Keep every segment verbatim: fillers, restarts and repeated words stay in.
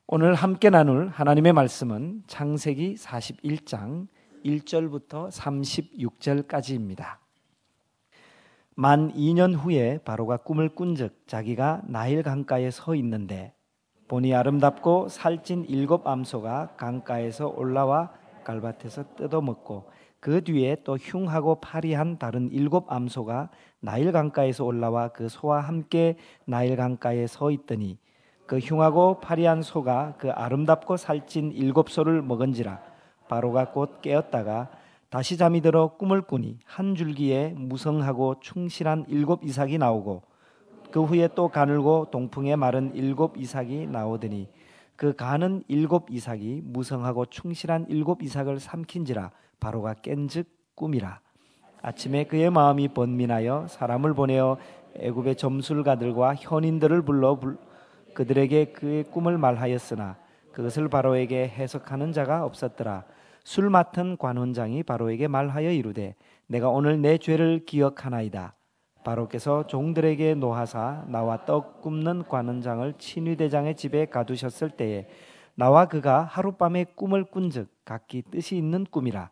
오늘 함께 나눌 하나님의 말씀은 창세기 사십일 장 일 절부터 삼십육 절까지입니다. 만 이 년 후에 바로가 꿈을 꾼즉 자기가 나일 강가에 서 있는데 보니 아름답고 살찐 일곱 암소가 강가에서 올라와 갈밭에서 뜯어먹고 그 뒤에 또 흉하고 파리한 다른 일곱 암소가 나일 강가에서 올라와 그 소와 함께 나일 강가에 서 있더니 그 흉하고 파리한 소가 그 아름답고 살찐 일곱 소를 먹은지라 바로가 곧 깨었다가 다시 잠이 들어 꿈을 꾸니 한 줄기에 무성하고 충실한 일곱 이삭이 나오고 그 후에 또 가늘고 동풍에 마른 일곱 이삭이 나오더니 그 가는 일곱 이삭이 무성하고 충실한 일곱 이삭을 삼킨지라 바로가 깬즉 꿈이라. 아침에 그의 마음이 번민하여 사람을 보내어 애굽의 점술가들과 현인들을 불러 그들에게 그의 꿈을 말하였으나 그것을 바로에게 해석하는 자가 없었더라. 술 맡은 관원장이 바로에게 말하여 이르되 내가 오늘 내 죄를 기억하나이다. 바로께서 종들에게 노하사 나와 떡 굽는 관원장을 친위대장의 집에 가두셨을 때에 나와 그가 하룻밤에 꿈을 꾼즉 각기 뜻이 있는 꿈이라.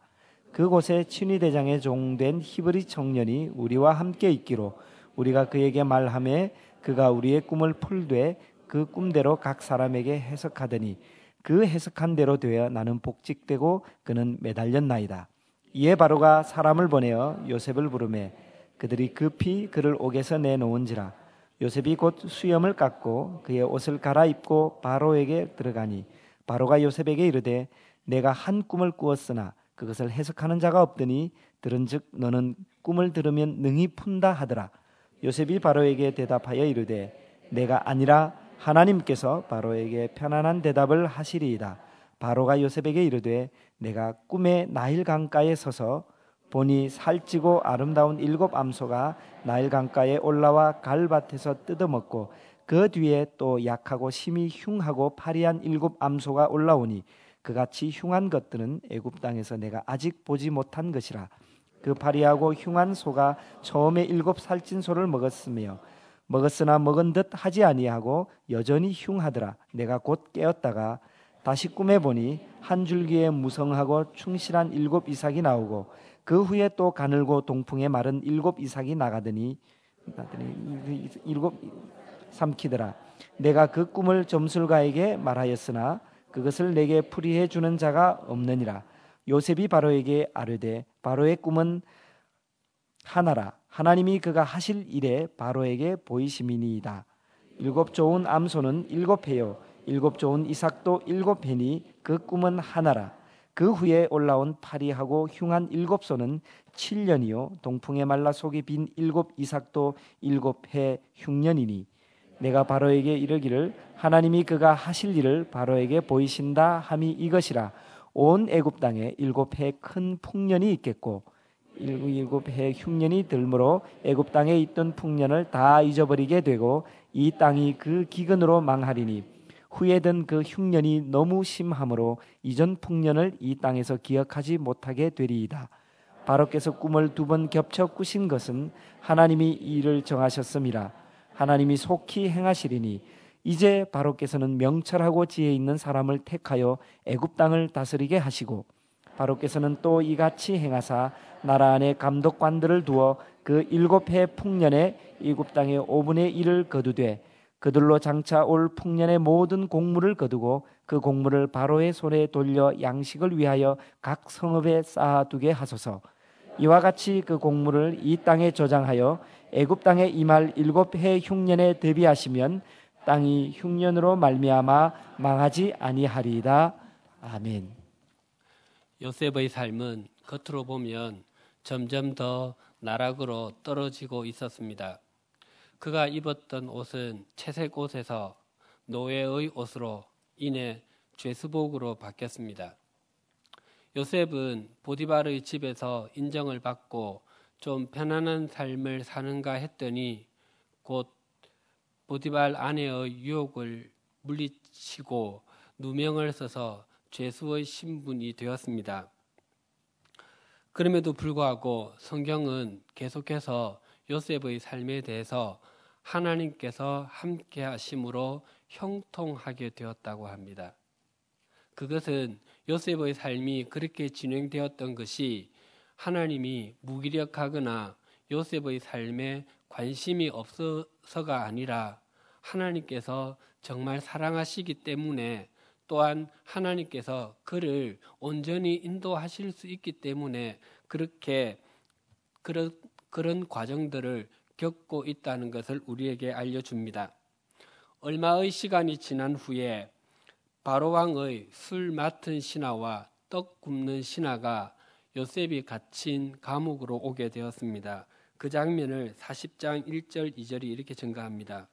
그곳에 친위대장의 종된 히브리 청년이 우리와 함께 있기로 우리가 그에게 말하매 그가 우리의 꿈을 풀되 그 꿈대로 각 사람에게 해석하더니 그 해석한 대로 되어 나는 복직되고 그는 매달렸나이다. 이에 바로가 사람을 보내어 요셉을 부르매 그들이 급히 그를 옥에서 내놓은지라. 요셉이 곧 수염을 깎고 그의 옷을 갈아입고 바로에게 들어가니 바로가 요셉에게 이르되 내가 한 꿈을 꾸었으나 그것을 해석하는 자가 없더니 들은즉 너는 꿈을 들으면 능히 푼다 하더라. 요셉이 바로에게 대답하여 이르되 내가 아니라 하나님께서 바로에게 편안한 대답을 하시리이다. 바로가 요셉에게 이르되 내가 꿈에 나일 강가에 서서 보니 살찌고 아름다운 일곱 암소가 나일 강가에 올라와 갈밭에서 뜯어먹고 그 뒤에 또 약하고 심히 흉하고 파리한 일곱 암소가 올라오니 그같이 흉한 것들은 애굽 땅에서 내가 아직 보지 못한 것이라. 그 파리하고 흉한 소가 처음에 일곱 살찐 소를 먹었으며 먹었으나 먹은 듯 하지 아니하고 여전히 흉하더라. 내가 곧 깨었다가 다시 꿈에 보니 한 줄기에 무성하고 충실한 일곱 이삭이 나오고 그 후에 또 가늘고 동풍에 마른 일곱 이삭이 나가더니 일곱 삼키더라. 내가 그 꿈을 점술가에게 말하였으나 그것을 내게 풀이해 주는 자가 없느니라. 요셉이 바로에게 아뢰되 바로의 꿈은 하나라. 하나님이 그가 하실 일에 바로에게 보이심이니이다. 일곱 좋은 암소는 일곱 해요 일곱 좋은 이삭도 일곱 해니 그 꿈은 하나라. 그 후에 올라온 파리하고 흉한 일곱 소는 칠 년이요 동풍에 말라 속이 빈 일곱 이삭도 일곱 해 흉년이니 내가 바로에게 이르기를 하나님이 그가 하실 일을 바로에게 보이신다 함이 이것이라. 온 애굽 땅에 일곱 해 큰 풍년이 있겠고 일곱 해 흉년이 들므로 애굽 땅에 있던 풍년을 다 잊어버리게 되고 이 땅이 그 기근으로 망하리니 후에든 그 흉년이 너무 심함으로 이전 풍년을 이 땅에서 기억하지 못하게 되리이다. 바로께서 꿈을 두 번 겹쳐 꾸신 것은 하나님이 이를 정하셨음이라. 하나님이 속히 행하시리니 이제 바로께서는 명철하고 지혜 있는 사람을 택하여 애굽 땅을 다스리게 하시고 바로께서는 또 이같이 행하사 나라 안에 감독관들을 두어 그 일곱 해 풍년에 애굽 땅의 오분의 일을 거두되 그들로 장차 올 풍년의 모든 곡물을 거두고 그 곡물을 바로의 손에 돌려 양식을 위하여 각 성읍에 쌓아두게 하소서. 이와 같이 그 곡물을 이 땅에 저장하여 애굽 땅에 임할 일곱 해 흉년에 대비하시면 땅이 흉년으로 말미암아 망하지 아니하리이다. 아멘. 요셉의 삶은 겉으로 보면 점점 더 나락으로 떨어지고 있었습니다. 그가 입었던 옷은 채색 옷에서 노예의 옷으로 인해 죄수복으로 바뀌었습니다. 요셉은 보디발의 집에서 인정을 받고 좀 편안한 삶을 사는가 했더니 곧 보디발 아내의 유혹을 물리치고 누명을 써서 죄수의 신분이 되었습니다. 그럼에도 불구하고 성경은 계속해서 요셉의 삶에 대해서 하나님께서 함께 하심으로 형통하게 되었다고 합니다. 그것은 요셉의 삶이 그렇게 진행되었던 것이 하나님이 무기력하거나 요셉의 삶에 관심이 없어서가 아니라 하나님께서 정말 사랑하시기 때문에, 또한 하나님께서 그를 온전히 인도하실 수 있기 때문에 그렇게 그런, 그런 과정들을 겪고 있다는 것을 우리에게 알려줍니다. 얼마의 시간이 지난 후에 바로왕의 술 맡은 신하와 떡 굽는 신하가 요셉이 갇힌 감옥으로 오게 되었습니다. 그 장면을 사십 장 일 절 이 절이 이렇게 증가합니다.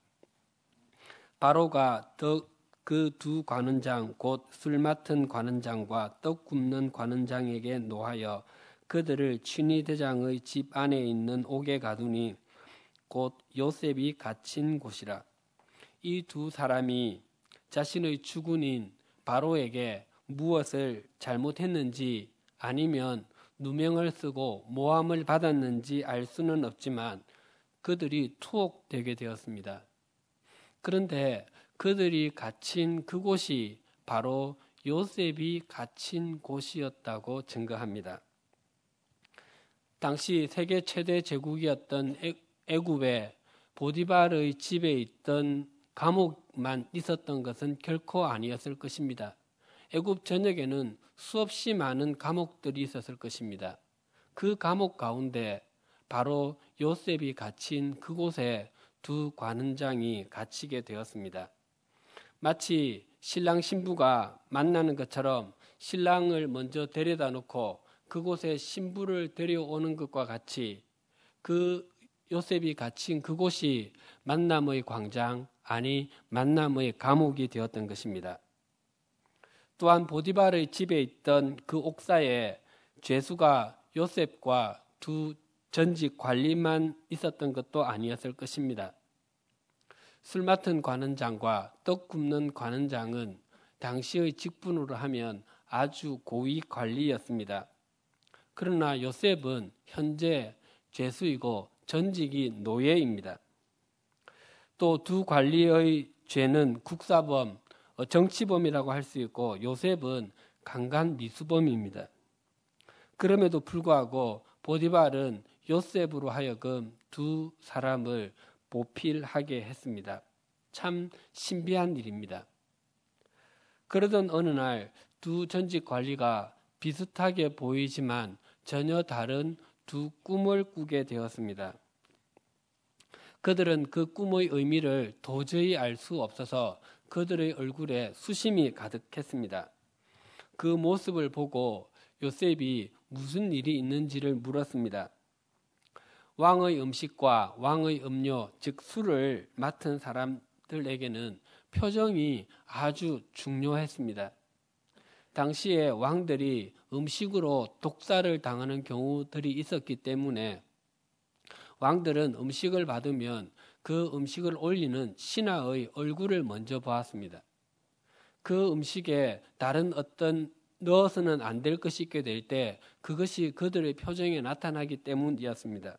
바로가 그 두 관원장 곧 술 맡은 관원장과 떡 굽는 관원장에게 노하여 그들을 취니 대장의 집 안에 있는 옥에 가두니 곧 요셉이 갇힌 곳이라. 이 두 사람이 자신의 주군인 바로에게 무엇을 잘못했는지 아니면 누명을 쓰고 모함을 받았는지 알 수는 없지만 그들이 투옥되게 되었습니다. 그런데 그들이 갇힌 그곳이 바로 요셉이 갇힌 곳이었다고 증거합니다. 당시 세계 최대 제국이었던 애굽의 보디발의 집에 있던 감옥만 있었던 것은 결코 아니었을 것입니다. 애굽 전역에는 수없이 많은 감옥들이 있었을 것입니다. 그 감옥 가운데 바로 요셉이 갇힌 그곳에 두 관원장이 갇히게 되었습니다. 마치 신랑 신부가 만나는 것처럼 신랑을 먼저 데려다 놓고 그곳에 신부를 데려오는 것과 같이 그 요셉이 갇힌 그곳이 만남의 광장, 아니 만남의 감옥이 되었던 것입니다. 또한 보디발의 집에 있던 그 옥사에 죄수가 요셉과 두 전직 관리만 있었던 것도 아니었을 것입니다. 술 맡은 관원장과 떡 굽는 관원장은 당시의 직분으로 하면 아주 고위 관리였습니다. 그러나 요셉은 현재 죄수이고 전직이 노예입니다. 또 두 관리의 죄는 국사범, 정치범이라고 할 수 있고 요셉은 강간 미수범입니다. 그럼에도 불구하고 보디발은 요셉으로 하여금 두 사람을 보필하게 했습니다. 참 신비한 일입니다. 그러던 어느 날 두 전직 관리가 비슷하게 보이지만 전혀 다른 두 꿈을 꾸게 되었습니다. 그들은 그 꿈의 의미를 도저히 알 수 없어서 그들의 얼굴에 수심이 가득했습니다. 그 모습을 보고 요셉이 무슨 일이 있는지를 물었습니다. 왕의 음식과 왕의 음료, 즉 술을 맡은 사람들에게는 표정이 아주 중요했습니다. 당시에 왕들이 음식으로 독살을 당하는 경우들이 있었기 때문에 왕들은 음식을 받으면 그 음식을 올리는 신하의 얼굴을 먼저 보았습니다. 그 음식에 다른 어떤 넣어서는 안 될 것이 있게 될 때 그것이 그들의 표정에 나타나기 때문이었습니다.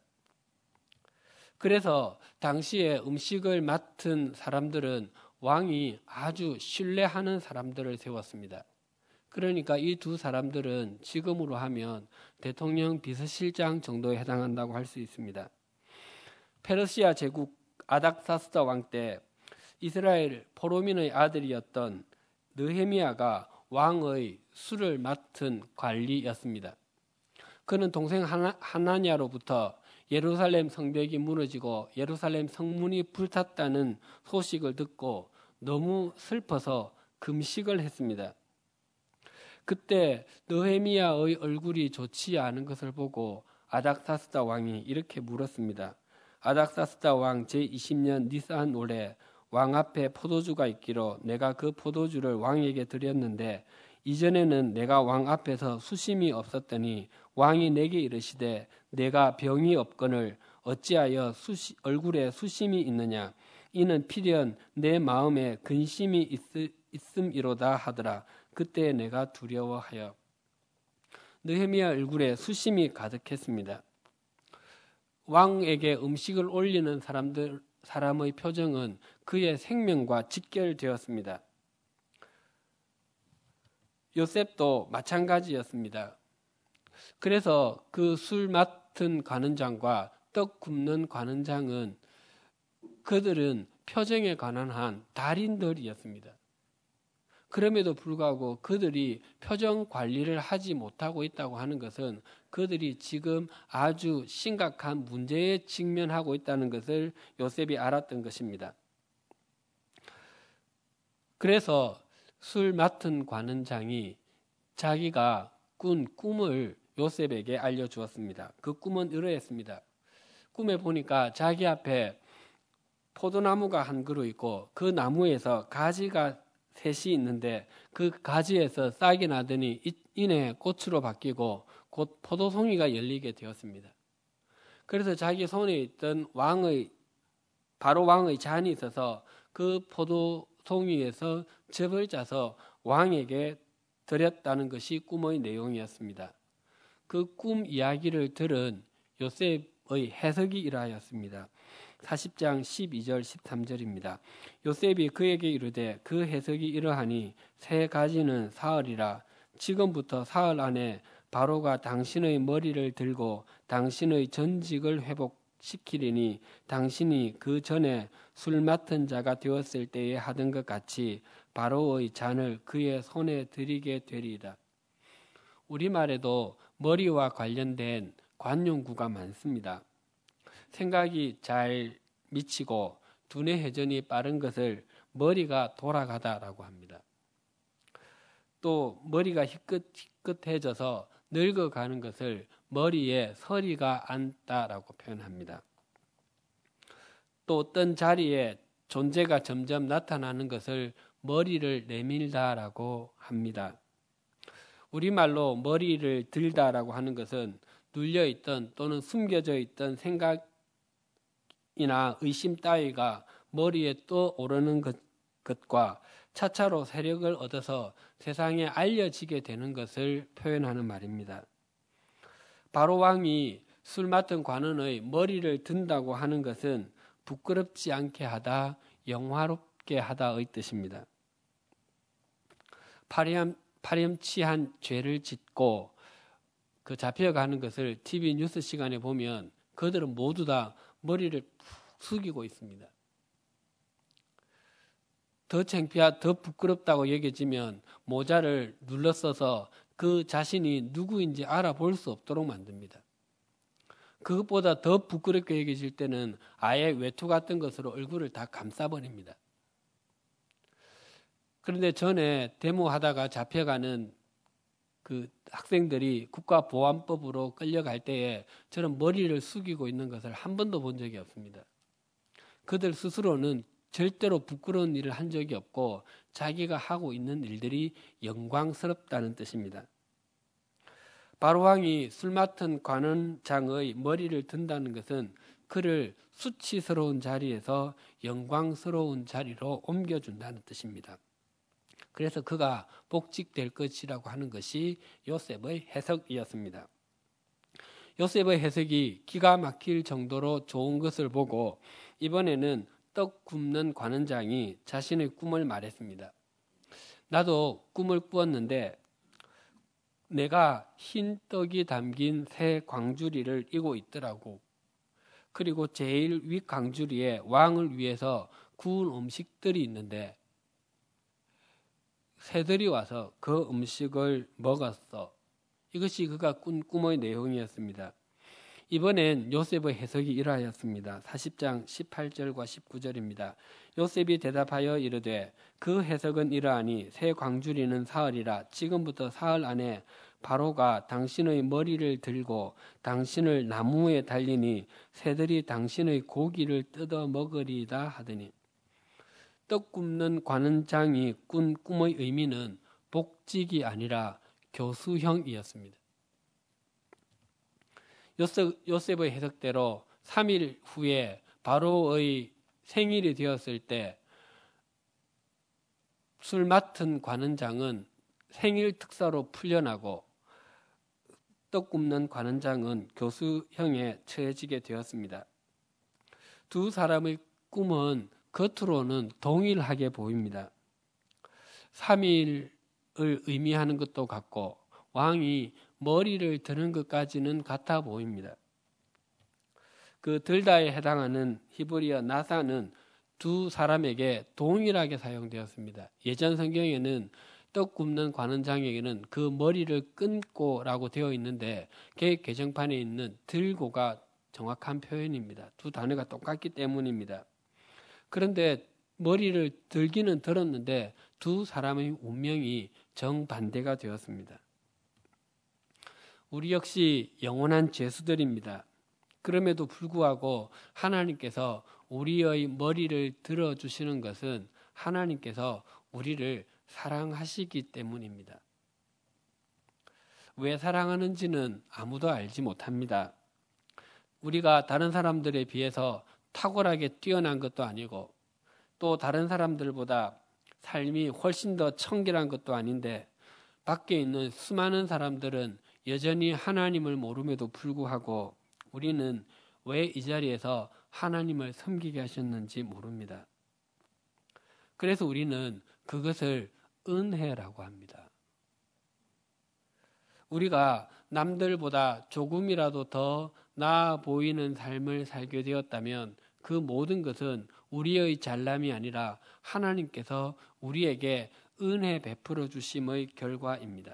그래서 당시에 음식을 맡은 사람들은 왕이 아주 신뢰하는 사람들을 세웠습니다. 그러니까 이 두 사람들은 지금으로 하면 대통령 비서실장 정도에 해당한다고 할 수 있습니다. 페르시아 제국 아닥사스다 왕 때 이스라엘 포로민의 아들이었던 느헤미야가 왕의 술을 맡은 관리였습니다. 그는 동생 하나, 하나냐로부터 예루살렘 성벽이 무너지고 예루살렘 성문이 불탔다는 소식을 듣고 너무 슬퍼서 금식을 했습니다. 그때 느헤미야의 얼굴이 좋지 않은 것을 보고 아닥사스다 왕이 이렇게 물었습니다. 아닥사스다 왕 제이십 년 니산 올해 왕 앞에 포도주가 있기로 내가 그 포도주를 왕에게 드렸는데 이전에는 내가 왕 앞에서 수심이 없었더니 왕이 내게 이르시되 내가 병이 없거늘 어찌하여 수시, 얼굴에 수심이 있느냐 이는 필연 내 마음에 근심이 있, 있음이로다 하더라. 그때 내가 두려워하여 느헤미야 얼굴에 수심이 가득했습니다. 왕에게 음식을 올리는 사람들 사람의 표정은 그의 생명과 직결되었습니다. 요셉도 마찬가지였습니다. 그래서 그 술 맡은 관원장과 떡 굽는 관원장은 그들은 표정에 관한 한 달인들이었습니다. 그럼에도 불구하고 그들이 표정 관리를 하지 못하고 있다고 하는 것은 그들이 지금 아주 심각한 문제에 직면하고 있다는 것을 요셉이 알았던 것입니다. 그래서 술 맡은 관원장이 자기가 꾼 꿈을 요셉에게 알려주었습니다. 그 꿈은 이러했습니다. 꿈에 보니까 자기 앞에 포도나무가 한 그루 있고 그 나무에서 가지가 셋이 있는데 그 가지에서 싹이 나더니 이내 꽃으로 바뀌고 곧 포도송이가 열리게 되었습니다. 그래서 자기 손에 있던 왕의 바로 왕의 잔이 있어서 그 포도송이에서 즙을 짜서 왕에게 드렸다는 것이 꿈의 내용이었습니다. 그 꿈 이야기를 들은 요셉의 해석이 이러하였습니다. 사십 장 십이 절 십삼 절입니다. 요셉이 그에게 이르되 그 해석이 이러하니 세 가지는 사흘이라. 지금부터 사흘 안에 바로가 당신의 머리를 들고 당신의 전직을 회복시키리니 당신이 그 전에 술 맡은 자가 되었을 때에 하던 것 같이 바로의 잔을 그의 손에 드리게 되리이다. 우리말에도 머리와 관련된 관용구가 많습니다. 생각이 잘 미치고 두뇌 회전이 빠른 것을 머리가 돌아가다라고 합니다. 또 머리가 희끗희끗해져서 늙어가는 것을 머리에 서리가 앉다라고 표현합니다. 또 어떤 자리에 존재가 점점 나타나는 것을 머리를 내밀다라고 합니다. 우리말로 머리를 들다라고 하는 것은 눌려있던 또는 숨겨져 있던 생각이나 의심 따위가 머리에 떠오르는 것, 것과 차차로 세력을 얻어서 세상에 알려지게 되는 것을 표현하는 말입니다. 바로 왕이 술 맡은 관원의 머리를 든다고 하는 것은 부끄럽지 않게 하다, 영화롭게 하다의 뜻입니다. 파렴, 파렴치한 죄를 짓고 그 잡혀가는 것을 티비 뉴스 시간에 보면 그들은 모두 다 머리를 푹 숙이고 있습니다. 더 창피하, 더 부끄럽다고 여겨지면 모자를 눌러써서 그 자신이 누구인지 알아볼 수 없도록 만듭니다. 그것보다 더 부끄럽게 여겨질 때는 아예 외투 같은 것으로 얼굴을 다 감싸버립니다. 그런데 전에 데모하다가 잡혀가는 그 학생들이 국가보안법으로 끌려갈 때에 저는 머리를 숙이고 있는 것을 한 번도 본 적이 없습니다. 그들 스스로는 절대로 부끄러운 일을 한 적이 없고 자기가 하고 있는 일들이 영광스럽다는 뜻입니다. 바로 왕이 술 맡은 관원장의 머리를 든다는 것은 그를 수치스러운 자리에서 영광스러운 자리로 옮겨준다는 뜻입니다. 그래서 그가 복직될 것이라고 하는 것이 요셉의 해석이었습니다. 요셉의 해석이 기가 막힐 정도로 좋은 것을 보고 이번에는 떡 굽는 관원장이 자신의 꿈을 말했습니다. 나도 꿈을 꾸었는데 내가 흰 떡이 담긴 새 광주리를 이고 있더라고. 그리고 제일 윗 광주리에 왕을 위해서 구운 음식들이 있는데 새들이 와서 그 음식을 먹었어. 이것이 그가 꾼 꿈의 내용이었습니다. 이번엔 요셉의 해석이 이러하였습니다. 사십 장 십팔 절과 십구 절입니다. 요셉이 대답하여 이르되 그 해석은 이러하니 새 광주리는 사흘이라. 지금부터 사흘 안에 바로가 당신의 머리를 들고 당신을 나무에 달리니 새들이 당신의 고기를 뜯어 먹으리다 하더니, 떡 굽는 관원장이 꾼 꿈의 의미는 복직이 아니라 교수형이었습니다. 요셉, 요셉의 해석대로 삼 일 후에 바로의 생일이 되었을 때 술 맡은 관원장은 생일 특사로 풀려나고 떡 굽는 관원장은 교수형에 처해지게 되었습니다. 두 사람의 꿈은 겉으로는 동일하게 보입니다. 삼일을 의미하는 것도 같고 왕이 머리를 드는 것까지는 같아 보입니다. 그 들다에 해당하는 히브리어 나사는 두 사람에게 동일하게 사용되었습니다. 예전 성경에는 떡 굽는 관원장에게는 그 머리를 끊고라고 되어 있는데 개역 개정판에 있는 들고가 정확한 표현입니다. 두 단어가 똑같기 때문입니다. 그런데 머리를 들기는 들었는데 두 사람의 운명이 정반대가 되었습니다. 우리 역시 영원한 죄수들입니다. 그럼에도 불구하고 하나님께서 우리의 머리를 들어주시는 것은 하나님께서 우리를 사랑하시기 때문입니다. 왜 사랑하는지는 아무도 알지 못합니다. 우리가 다른 사람들에 비해서 탁월하게 뛰어난 것도 아니고 또 다른 사람들보다 삶이 훨씬 더 청결한 것도 아닌데 밖에 있는 수많은 사람들은 여전히 하나님을 모름에도 불구하고 우리는 왜 이 자리에서 하나님을 섬기게 하셨는지 모릅니다. 그래서 우리는 그것을 은혜라고 합니다. 우리가 남들보다 조금이라도 더 나아 보이는 삶을 살게 되었다면 그 모든 것은 우리의 잘남이 아니라 하나님께서 우리에게 은혜 베풀어 주심의 결과입니다.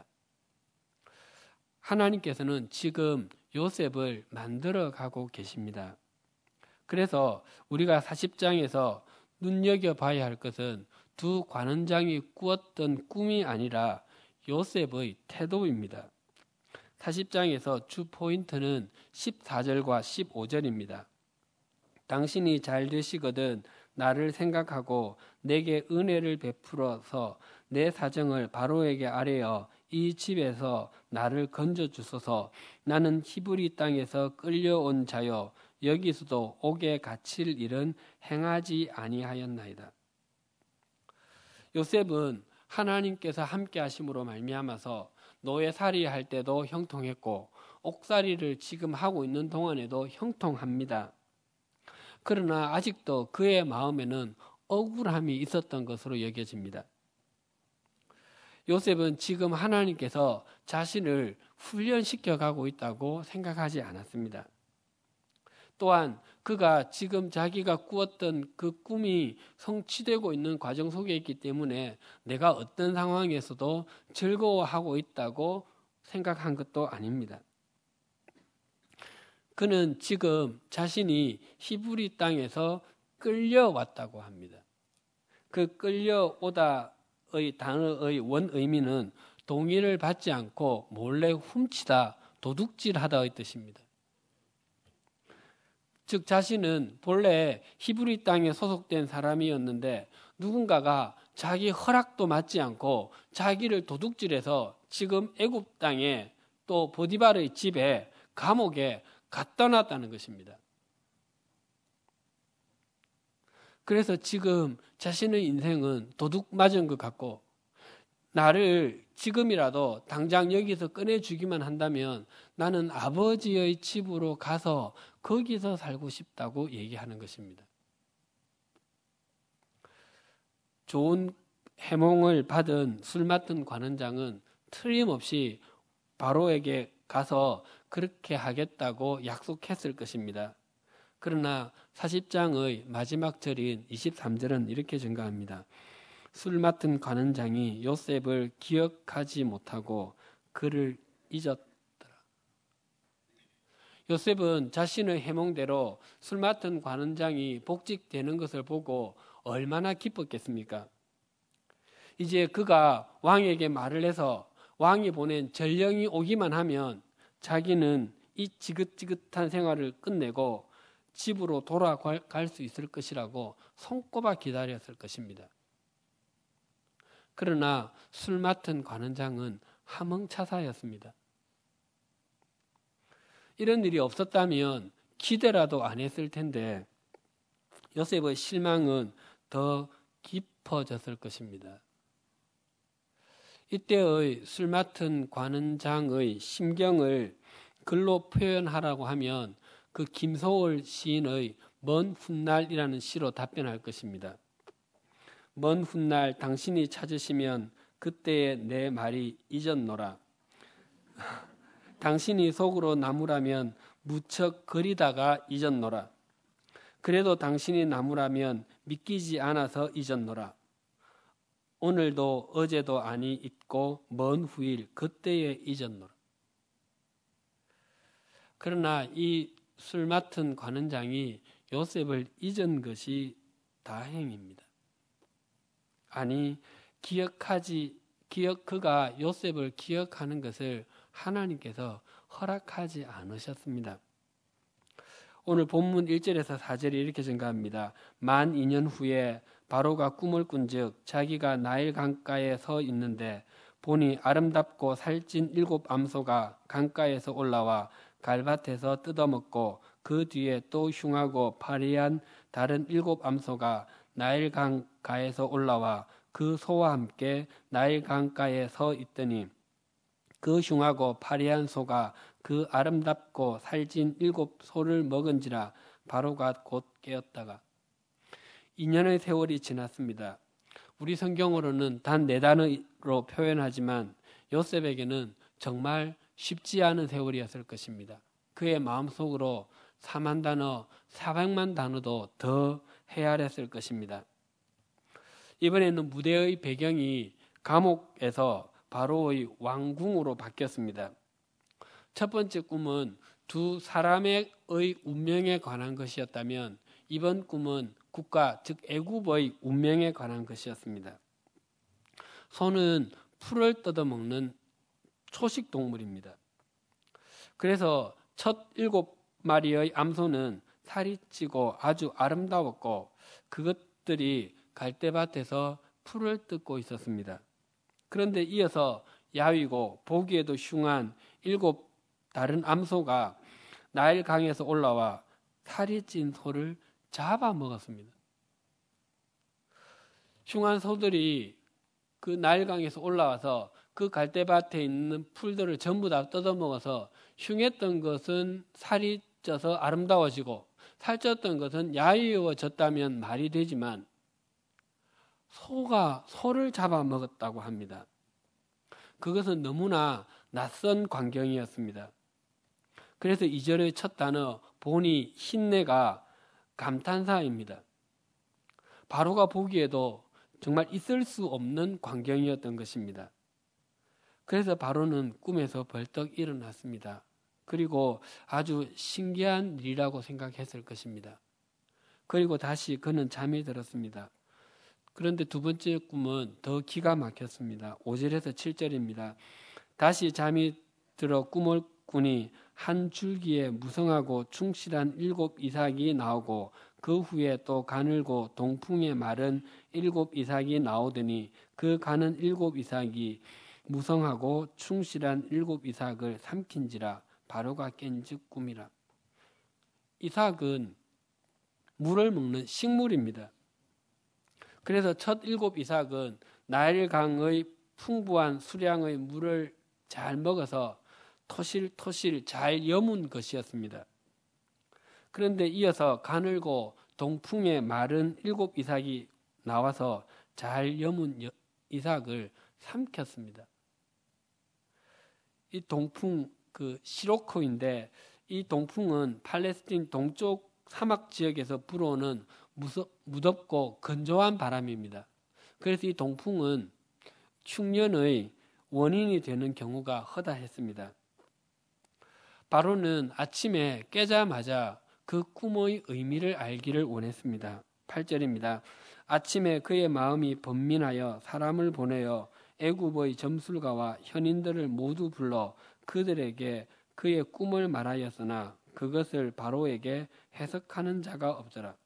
하나님께서는 지금 요셉을 만들어 가고 계십니다. 그래서 우리가 사십 장에서 눈여겨봐야 할 것은 두 관원장이 꾸었던 꿈이 아니라 요셉의 태도입니다. 사십 장에서 주 포인트는 십사 절과 십오 절입니다. 당신이 잘 되시거든 나를 생각하고 내게 은혜를 베풀어서 내 사정을 바로에게 아뢰어 이 집에서 나를 건져주소서. 나는 히브리 땅에서 끌려온 자여 여기서도 옥에 갇힐 일은 행하지 아니하였나이다. 요셉은 하나님께서 함께 하심으로 말미암아서 노예살이 할 때도 형통했고 옥살이를 지금 하고 있는 동안에도 형통합니다. 그러나 아직도 그의 마음에는 억울함이 있었던 것으로 여겨집니다. 요셉은 지금 하나님께서 자신을 훈련시켜 가고 있다고 생각하지 않았습니다. 또한 그가 지금 자기가 꾸었던 그 꿈이 성취되고 있는 과정 속에 있기 때문에 내가 어떤 상황에서도 즐거워하고 있다고 생각한 것도 아닙니다. 그는 지금 자신이 히브리 땅에서 끌려왔다고 합니다. 그 끌려오다의 단어의 원 의미는 동의를 받지 않고 몰래 훔치다, 도둑질하다의 뜻입니다. 즉 자신은 본래 히브리 땅에 소속된 사람이었는데 누군가가 자기 허락도 받지 않고 자기를 도둑질해서 지금 애굽 땅에 또 보디발의 집에 감옥에 갖다 놨다는 것입니다. 그래서 지금 자신의 인생은 도둑 맞은 것 같고 나를 지금이라도 당장 여기서 꺼내주기만 한다면 나는 아버지의 집으로 가서 거기서 살고 싶다고 얘기하는 것입니다. 좋은 해몽을 받은 술 맡은 관원장은 틀림없이 바로에게 가서 그렇게 하겠다고 약속했을 것입니다. 그러나 사십 장의 마지막 절인 이십삼 절은 이렇게 증가합니다. 술 맡은 관원장이 요셉을 기억하지 못하고 그를 잊었더라. 요셉은 자신의 해몽대로 술 맡은 관원장이 복직되는 것을 보고 얼마나 기뻤겠습니까? 이제 그가 왕에게 말을 해서 왕이 보낸 전령이 오기만 하면 자기는 이 지긋지긋한 생활을 끝내고 집으로 돌아갈 수 있을 것이라고 손꼽아 기다렸을 것입니다. 그러나 술 맡은 관원장은 하멍차사였습니다. 이런 일이 없었다면 기대라도 안 했을 텐데 요셉의 실망은 더 깊어졌을 것입니다. 이때의 술 맡은 관원장의 심경을 글로 표현하라고 하면 그 김소월 시인의 먼 훗날이라는 시로 답변할 것입니다. 먼 훗날 당신이 찾으시면 그때의 내 말이 잊었노라. 당신이 속으로 나무라면 무척 거리다가 잊었노라. 그래도 당신이 나무라면 믿기지 않아서 잊었노라. 오늘도 어제도 아니 잊고 먼 후일 그때에 잊었노라. 그러나 이 술 맡은 관원장이 요셉을 잊은 것이 다행입니다. 아니 기억하지 기억 그가 요셉을 기억하는 것을 하나님께서 허락하지 않으셨습니다. 오늘 본문 일 절에서 사 절이 이렇게 증가합니다. 만 이 년 후에 바로가 꿈을 꾼즉 자기가 나일 강가에 서 있는데 보니 아름답고 살찐 일곱 암소가 강가에서 올라와 갈밭에서 뜯어먹고 그 뒤에 또 흉하고 파리한 다른 일곱 암소가 나일 강가에서 올라와 그 소와 함께 나일 강가에 서 있더니 그 흉하고 파리한 소가 그 아름답고 살찐 일곱 소를 먹은지라 바로가 곧 깨었다가 이 년의 세월이 지났습니다. 우리 성경으로는 단 네 단어로 표현하지만 요셉에게는 정말 쉽지 않은 세월이었을 것입니다. 그의 마음속으로 사만 단어, 사백만 단어도 더 헤아렸을 것입니다. 이번에는 무대의 배경이 감옥에서 바로의 왕궁으로 바뀌었습니다. 첫 번째 꿈은 두 사람의 운명에 관한 것이었다면 이번 꿈은 국가, 즉 애굽의 운명에 관한 것이었습니다. 소는 풀을 뜯어먹는 초식 동물입니다. 그래서 첫 일곱 마리의 암소는 살이 찌고 아주 아름다웠고 그것들이 갈대밭에서 풀을 뜯고 있었습니다. 그런데 이어서 야위고 보기에도 흉한 일곱 다른 암소가 나일 강에서 올라와 살이 찐 소를 잡아먹었습니다. 흉한 소들이 그 나일 강에서 올라와서 그 갈대밭에 있는 풀들을 전부 다 뜯어먹어서 흉했던 것은 살이 쪄서 아름다워지고 살쪘던 것은 야위어졌다면 말이 되지만 소가 소를 잡아먹었다고 합니다. 그것은 너무나 낯선 광경이었습니다. 그래서 이 절의 첫 단어 보니 흰내가 감탄사입니다. 바로가 보기에도 정말 있을 수 없는 광경이었던 것입니다. 그래서 바로는 꿈에서 벌떡 일어났습니다. 그리고 아주 신기한 일이라고 생각했을 것입니다. 그리고 다시 그는 잠이 들었습니다. 그런데 두 번째 꿈은 더 기가 막혔습니다. 오 절에서 칠 절입니다. 다시 잠이 들어 꿈을 꾸니 한 줄기에 무성하고 충실한 일곱 이삭이 나오고 그 후에 또 가늘고 동풍에 마른 일곱 이삭이 나오더니 그 가는 일곱 이삭이 무성하고 충실한 일곱 이삭을 삼킨지라 바로가 깬즉 꿈이라. 이삭은 물을 먹는 식물입니다. 그래서 첫 일곱 이삭은 나일강의 풍부한 수량의 물을 잘 먹어서 토실토실 잘 여문 것이었습니다. 그런데 이어서 가늘고 동풍에 마른 일곱 이삭이 나와서 잘 여문 이삭을 삼켰습니다. 이 동풍 그 시로코인데 이 동풍은 팔레스틴 동쪽 사막 지역에서 불어오는 무서, 무덥고 건조한 바람입니다. 그래서 이 동풍은 흉년의 원인이 되는 경우가 허다했습니다. 바로는 아침에 깨자마자 그 꿈의 의미를 알기를 원했습니다. 팔 절입니다. 아침에 그의 마음이 번민하여 사람을 보내어 애굽의 점술가와 현인들을 모두 불러 그들에게 그의 꿈을 말하였으나 그것을 바로에게 해석하는 자가 없더라.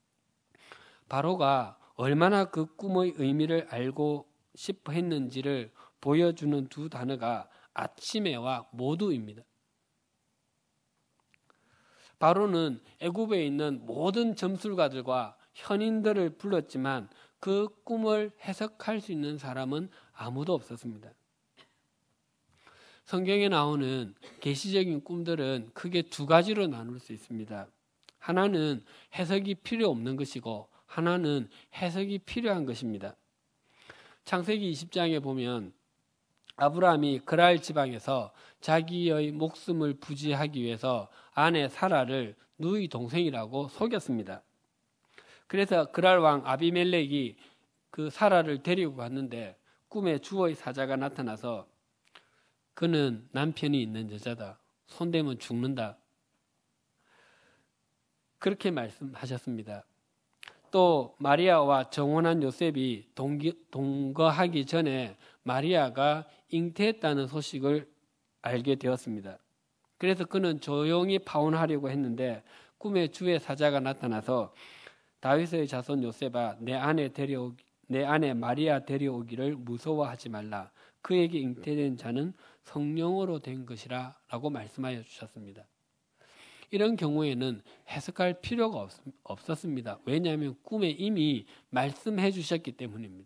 바로가 얼마나 그 꿈의 의미를 알고 싶어 했는지를 보여주는 두 단어가 아침에와 모두입니다. 바로는 애굽에 있는 모든 점술가들과 현인들을 불렀지만 그 꿈을 해석할 수 있는 사람은 아무도 없었습니다. 성경에 나오는 계시적인 꿈들은 크게 두 가지로 나눌 수 있습니다. 하나는 해석이 필요 없는 것이고 하나는 해석이 필요한 것입니다. 창세기 이십 장에 보면 아브라함이 그랄 지방에서 자기의 목숨을 부지하기 위해서 아내 사라를 누이 동생이라고 속였습니다. 그래서 그랄 왕 아비멜렉이 그 사라를 데리고 갔는데 꿈에 주의 사자가 나타나서 그는 남편이 있는 여자다. 손대면 죽는다. 그렇게 말씀하셨습니다. 또 마리아와 정혼한 요셉이 동기, 동거하기 전에 마리아가 잉태했다는 소식을 알게 되었습니다. 그래서 그는 조용히 파혼하려고 했는데 꿈에 주의 사자가 나타나서 다윗의 자손 요셉아 내 아내 데려오 내 아내 마리아 데려오기를 무서워하지 말라. 그에게 잉태된 자는 성령으로 된 것이라 라고 말씀하여 주셨습니다. 이런 경우에는 해석할 필요가 없, 없었습니다. 왜냐하면 꿈에 이미 말씀해 주셨기 때문입니다.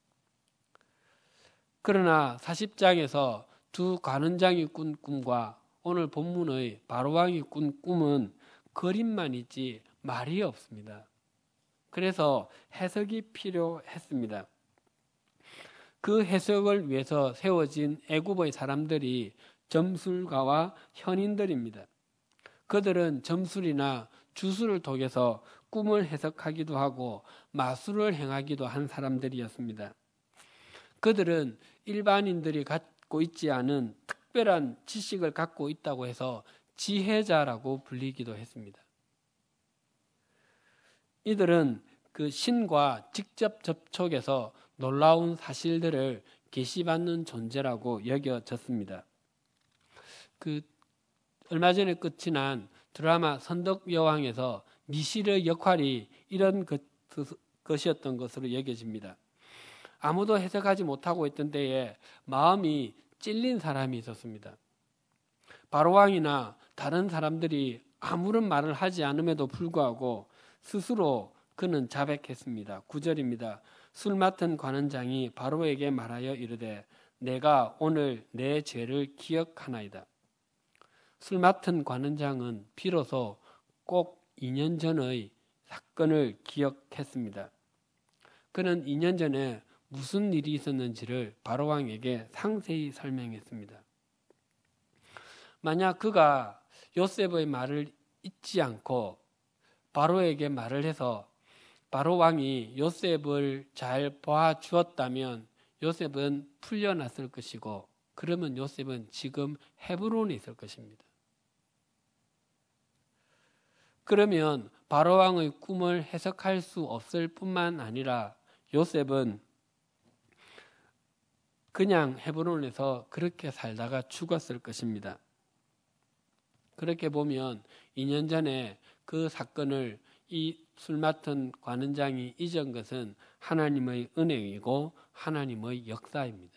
그러나 사십 장에서 두 관원장이 꾼 꿈과 오늘 본문의 바로왕이 꾼 꿈은 그림만 있지 말이 없습니다. 그래서 해석이 필요했습니다. 그 해석을 위해서 세워진 애굽의 사람들이 점술가와 현인들입니다. 그들은 점술이나 주술을 통해서 꿈을 해석하기도 하고 마술을 행하기도 한 사람들이었습니다. 그들은 일반인들이 갖고 있지 않은 특별한 지식을 갖고 있다고 해서 지혜자라고 불리기도 했습니다. 이들은 그 신과 직접 접촉해서 놀라운 사실들을 계시받는 존재라고 여겨졌습니다. 그 얼마 전에 끝이 난 드라마 선덕여왕에서 미실의 역할이 이런 것, 것이었던 것으로 여겨집니다. 아무도 해석하지 못하고 있던 때에 마음이 찔린 사람이 있었습니다. 바로왕이나 다른 사람들이 아무런 말을 하지 않음에도 불구하고 스스로 그는 자백했습니다. 구 절입니다. 술 맡은 관원장이 바로에게 말하여 이르되 내가 오늘 내 죄를 기억하나이다. 술 맡은 관원장은 비로소 꼭 이 년 전의 사건을 기억했습니다. 그는 이 년 전에 무슨 일이 있었는지를 바로왕에게 상세히 설명했습니다. 만약 그가 요셉의 말을 잊지 않고 바로에게 말을 해서 바로왕이 요셉을 잘 봐주었다면 요셉은 풀려났을 것이고 그러면 요셉은 지금 헤브론에 있을 것입니다. 그러면 바로왕의 꿈을 해석할 수 없을 뿐만 아니라 요셉은 그냥 헤브론에서 그렇게 살다가 죽었을 것입니다. 그렇게 보면 이 년 전에 그 사건을 이 술 맡은 관원장이 잊은 것은 하나님의 은혜이고 하나님의 역사입니다.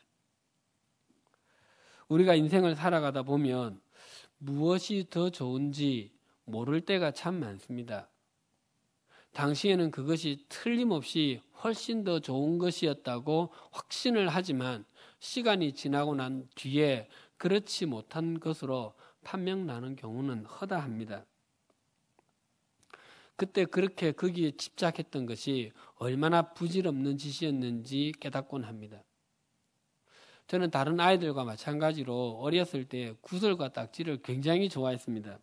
우리가 인생을 살아가다 보면 무엇이 더 좋은지 모를 때가 참 많습니다. 당시에는 그것이 틀림없이 훨씬 더 좋은 것이었다고 확신을 하지만 시간이 지나고 난 뒤에 그렇지 못한 것으로 판명나는 경우는 허다합니다. 그때 그렇게 거기에 집착했던 것이 얼마나 부질없는 짓이었는지 깨닫곤 합니다. 저는 다른 아이들과 마찬가지로 어렸을 때 구슬과 딱지를 굉장히 좋아했습니다.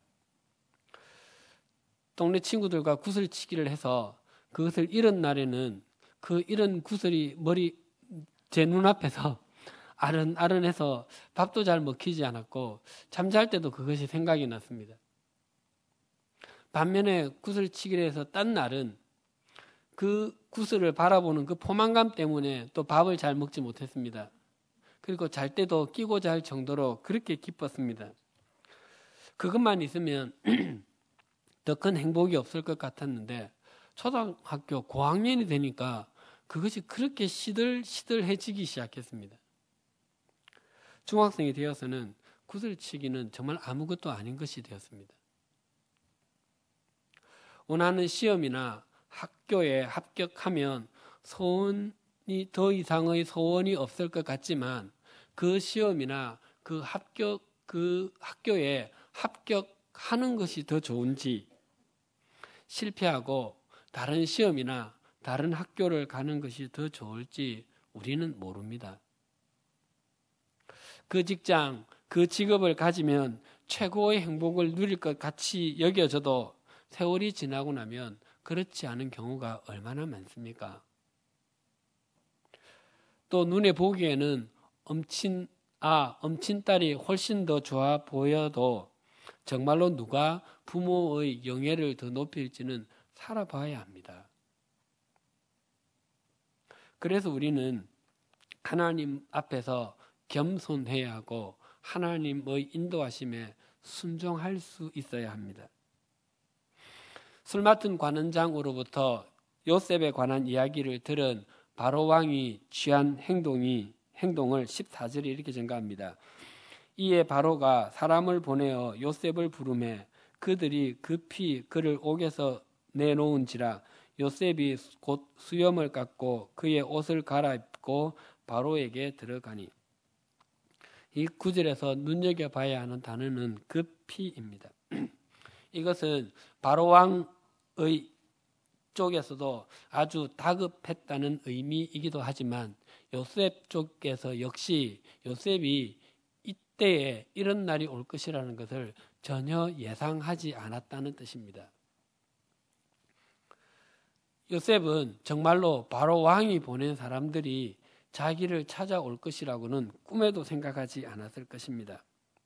동네 친구들과 구슬치기를 해서 그것을 잃은 날에는 그 잃은 구슬이 머리 제 눈앞에서 아른아른해서 밥도 잘 먹히지 않았고 잠잘 때도 그것이 생각이 났습니다. 반면에 구슬치기를 해서 딴 날은 그 구슬을 바라보는 그 포만감 때문에 또 밥을 잘 먹지 못했습니다. 그리고 잘 때도 끼고 잘 정도로 그렇게 기뻤습니다. 그것만 있으면 더 큰 행복이 없을 것 같았는데 초등학교 고학년이 되니까 그것이 그렇게 시들시들해지기 시작했습니다. 중학생이 되어서는 구슬치기는 정말 아무것도 아닌 것이 되었습니다. 원하는 시험이나 학교에 합격하면 소원이 더 이상의 소원이 없을 것 같지만 그 시험이나 그 합격 그 학교에 합격하는 것이 더 좋은지 실패하고 다른 시험이나 다른 학교를 가는 것이 더 좋을지 우리는 모릅니다. 그 직장, 그 직업을 가지면 최고의 행복을 누릴 것 같이 여겨져도 세월이 지나고 나면 그렇지 않은 경우가 얼마나 많습니까? 또 눈에 보기에는 엄친 아, 엄친딸이 훨씬 더 좋아 보여도 정말로 누가 부모의 영예를 더 높일지는 살아봐야 합니다. 그래서 우리는 하나님 앞에서 겸손해야 하고 하나님의 인도하심에 순종할 수 있어야 합니다. 술 맡은 관원장으로부터 요셉에 관한 이야기를 들은 바로 왕이 취한 행동이 행동을 십사 절에 이렇게 증가합니다. 이에 바로가 사람을 보내어 요셉을 부르매 그들이 급히 그를 옥에서 내놓은지라 요셉이 곧 수염을 깎고 그의 옷을 갈아입고 바로에게 들어가니. 이 구절에서 눈여겨봐야 하는 단어는 급히입니다. 이것은 바로 왕의 쪽에서도 아주 다급했다는 의미이기도 하지만 요셉 쪽에서 역시 요셉이 이때에 이런 날이 올 것이라는 것을 전혀 예상하지 않았다는 뜻입니다. 요셉은 정말로 바로 왕이 보낸 사람들이 자기를 찾아올 것이라고는 꿈에도 생각하지 않았을 것입니다.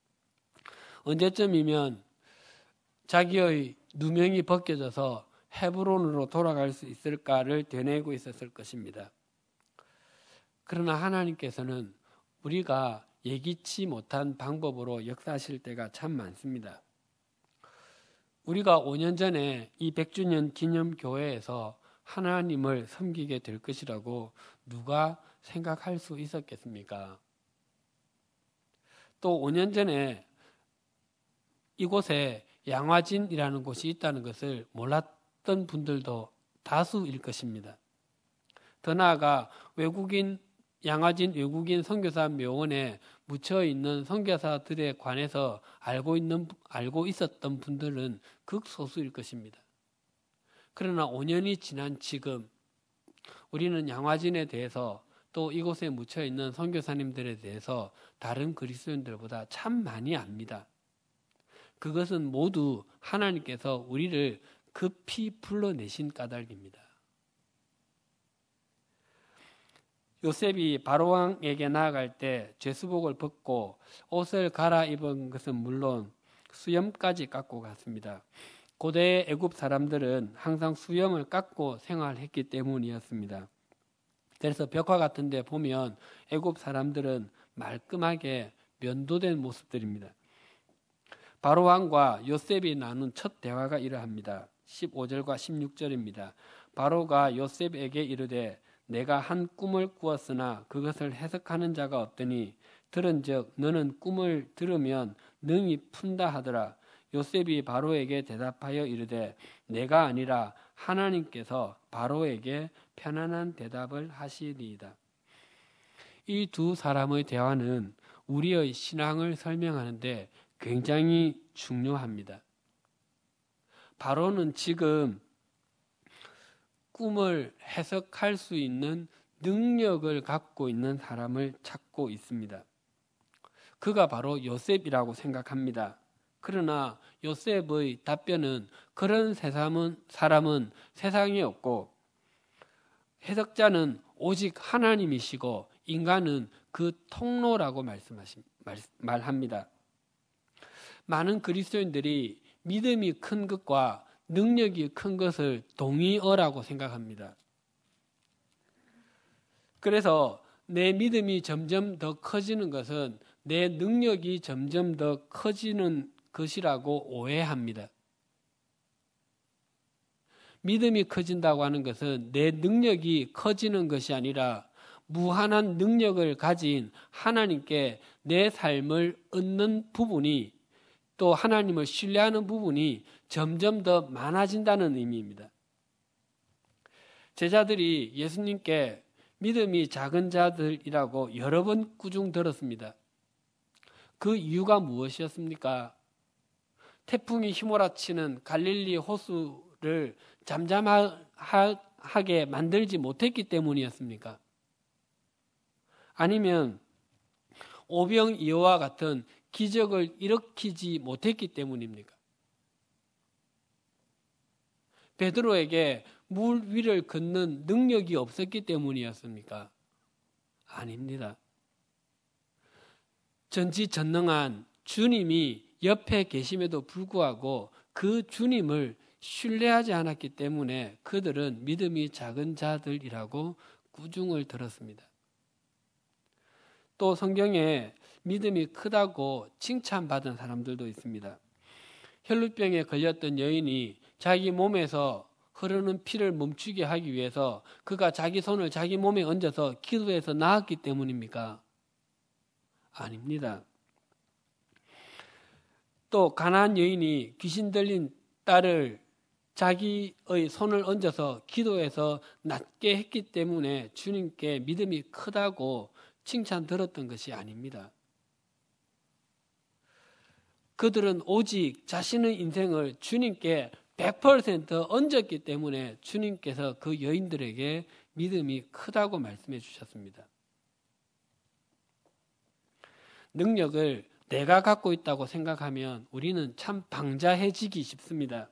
언제쯤이면 자기의 누명이 벗겨져서 헤브론으로 돌아갈 수 있을까를 되뇌고 있었을 것입니다. 그러나 하나님께서는 우리가 예기치 못한 방법으로 역사하실 때가 참 많습니다. 우리가 오 년 전에 이 백 주년 기념교회에서 하나님을 섬기게 될 것이라고 누가 생각할 수 있었겠습니까? 또 오 년 전에 이곳에 양화진이라는 곳이 있다는 것을 몰랐던 분들도 다수일 것입니다. 더 나아가 외국인 양화진 외국인 선교사 묘원에 묻혀 있는 선교사들에 관해서 알고 있는 알고 있었던 분들은 극소수일 것입니다. 그러나 오 년이 지난 지금 우리는 양화진에 대해서 또 이곳에 묻혀 있는 선교사님들에 대해서 다른 그리스도인들보다 참 많이 압니다. 그것은 모두 하나님께서 우리를 급히 불러내신 까닭입니다. 요셉이 바로왕에게 나아갈 때 죄수복을 벗고 옷을 갈아입은 것은 물론 수염까지 깎고 갔습니다. 고대의 애굽 사람들은 항상 수염을 깎고 생활했기 때문이었습니다. 그래서 벽화 같은 데 보면 애굽 사람들은 말끔하게 면도된 모습들입니다. 바로왕과 요셉이 나눈 첫 대화가 이러합니다. 십오 절과 십육 절입니다. 바로가 요셉에게 이르되 내가 한 꿈을 꾸었으나 그것을 해석하는 자가 없더니 들은즉 너는 꿈을 들으면 능히 푼다 하더라. 요셉이 바로에게 대답하여 이르되 내가 아니라 하나님께서 바로에게 편안한 대답을 하시리이다. 이 두 사람의 대화는 우리의 신앙을 설명하는데 굉장히 중요합니다. 바로는 지금 꿈을 해석할 수 있는 능력을 갖고 있는 사람을 찾고 있습니다. 그가 바로 요셉이라고 생각합니다. 그러나 요셉의 답변은 그런 세상은, 사람은 세상에 없고 해석자는 오직 하나님이시고 인간은 그 통로라고 말씀하십, 말, 말합니다. 많은 그리스도인들이 믿음이 큰 것과 능력이 큰 것을 동의어라고 생각합니다. 그래서 내 믿음이 점점 더 커지는 것은 내 능력이 점점 더 커지는 것이라고 오해합니다. 믿음이 커진다고 하는 것은 내 능력이 커지는 것이 아니라 무한한 능력을 가진 하나님께 내 삶을 얻는 부분이 또 하나님을 신뢰하는 부분이 점점 더 많아진다는 의미입니다. 제자들이 예수님께 믿음이 작은 자들이라고 여러 번 꾸중 들었습니다. 그 이유가 무엇이었습니까? 태풍이 휘몰아치는 갈릴리 호수 요셉을 잠잠하게 만들지 못했기 때문이었습니까? 아니면 오병이어와 같은 기적을 일으키지 못했기 때문입니까? 베드로에게 물 위를 걷는 능력이 없었기 때문이었습니까? 아닙니다. 전지전능한 주님이 옆에 계심에도 불구하고 그 주님을 신뢰하지 않았기 때문에 그들은 믿음이 작은 자들이라고 꾸중을 들었습니다. 또 성경에 믿음이 크다고 칭찬받은 사람들도 있습니다. 혈루병에 걸렸던 여인이 자기 몸에서 흐르는 피를 멈추게 하기 위해서 그가 자기 손을 자기 몸에 얹어서 기도해서 나았기 때문입니까? 아닙니다. 또 가나안 여인이 귀신 들린 딸을 자기의 손을 얹어서 기도해서 낫게 했기 때문에 주님께 믿음이 크다고 칭찬 들었던 것이 아닙니다. 그들은 오직 자신의 인생을 주님께 백 퍼센트 얹었기 때문에 주님께서 그 여인들에게 믿음이 크다고 말씀해 주셨습니다. 능력을 내가 갖고 있다고 생각하면 우리는 참 방자해지기 쉽습니다.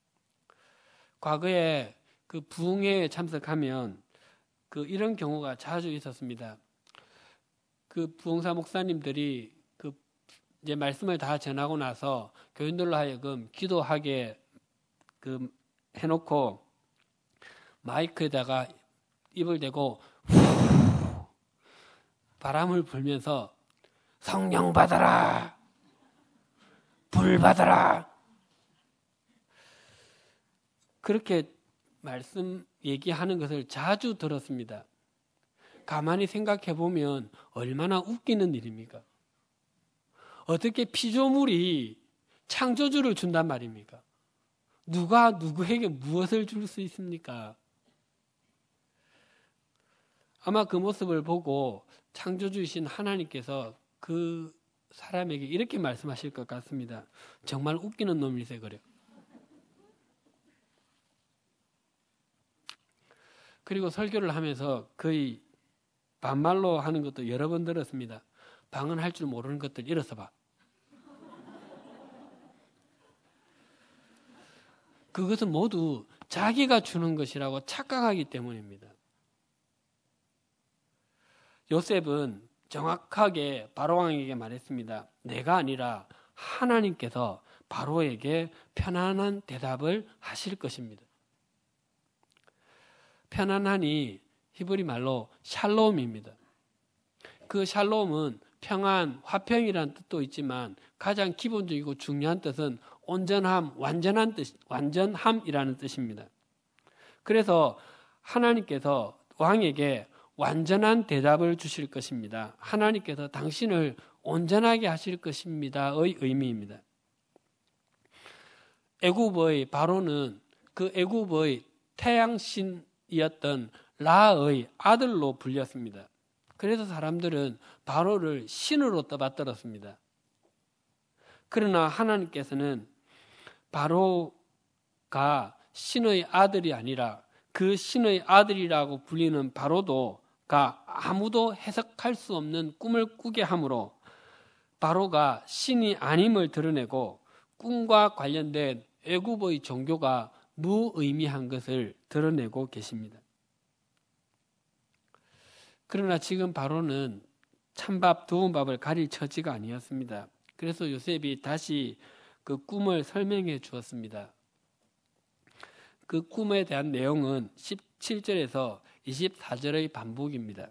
과거에 그 부흥회에 참석하면 그 이런 경우가 자주 있었습니다. 그 부흥사 목사님들이 그 이제 말씀을 다 전하고 나서 교인들로 하여금 기도하게 그 해놓고 마이크에다가 입을 대고 후 바람을 불면서 성령 받아라, 불 받아라, 그렇게 말씀 얘기하는 것을 자주 들었습니다. 가만히 생각해 보면 얼마나 웃기는 일입니까? 어떻게 피조물이 창조주를 준단 말입니까? 누가 누구에게 무엇을 줄 수 있습니까? 아마 그 모습을 보고 창조주이신 하나님께서 그 사람에게 이렇게 말씀하실 것 같습니다. 정말 웃기는 놈이세 그래. 그리고 설교를 하면서 거의 반말로 하는 것도 여러 번 들었습니다. 방언할 줄 모르는 것들 일어서 봐. 그것은 모두 자기가 주는 것이라고 착각하기 때문입니다. 요셉은 정확하게 바로왕에게 말했습니다. 내가 아니라 하나님께서 바로에게 편안한 대답을 하실 것입니다. 편안하니 히브리 말로 샬롬입니다. 그 샬롬은 평안, 화평이라는 뜻도 있지만 가장 기본적이고 중요한 뜻은 온전함, 완전한 뜻, 완전함이라는 뜻입니다. 그래서 하나님께서 왕에게 완전한 대답을 주실 것입니다. 하나님께서 당신을 온전하게 하실 것입니다의 의미입니다. 애굽의 바로는 그 애굽의 태양신이었던 라의 아들로 불렸습니다. 그래서 사람들은 바로를 신으로 떠받들었습니다. 그러나 하나님께서는 바로가 신의 아들이 아니라 그 신의 아들이라고 불리는 바로도가 아무도 해석할 수 없는 꿈을 꾸게 함으로 바로가 신이 아님을 드러내고 꿈과 관련된 애굽의 종교가 무의미한 것을 드러내고 계십니다. 그러나 지금 바로는 찬밥, 두은 밥을 가릴 처지가 아니었습니다. 그래서 요셉이 다시 그 꿈을 설명해 주었습니다. 그 꿈에 대한 내용은 십칠 절에서 이십사 절의 반복입니다.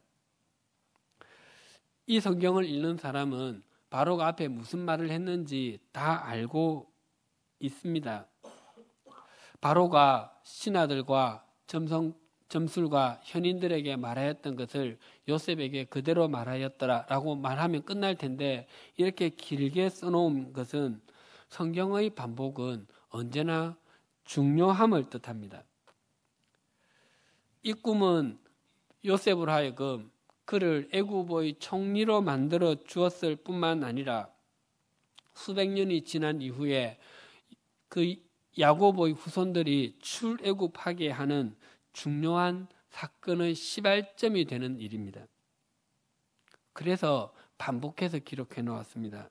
이 성경을 읽는 사람은 바로가 앞에 무슨 말을 했는지 다 알고 있습니다. 바로가 신하들과 점성, 점술과 현인들에게 말하였던 것을 요셉에게 그대로 말하였더라라고 말하면 끝날 텐데 이렇게 길게 써놓은 것은 성경의 반복은 언제나 중요함을 뜻합니다. 이 꿈은 요셉으로 하여금 그를 애굽의 총리로 만들어 주었을 뿐만 아니라 수백 년이 지난 이후에 그 야고보의 후손들이 출애굽하게 하는 중요한 사건의 시발점이 되는 일입니다. 그래서 반복해서 기록해 놓았습니다.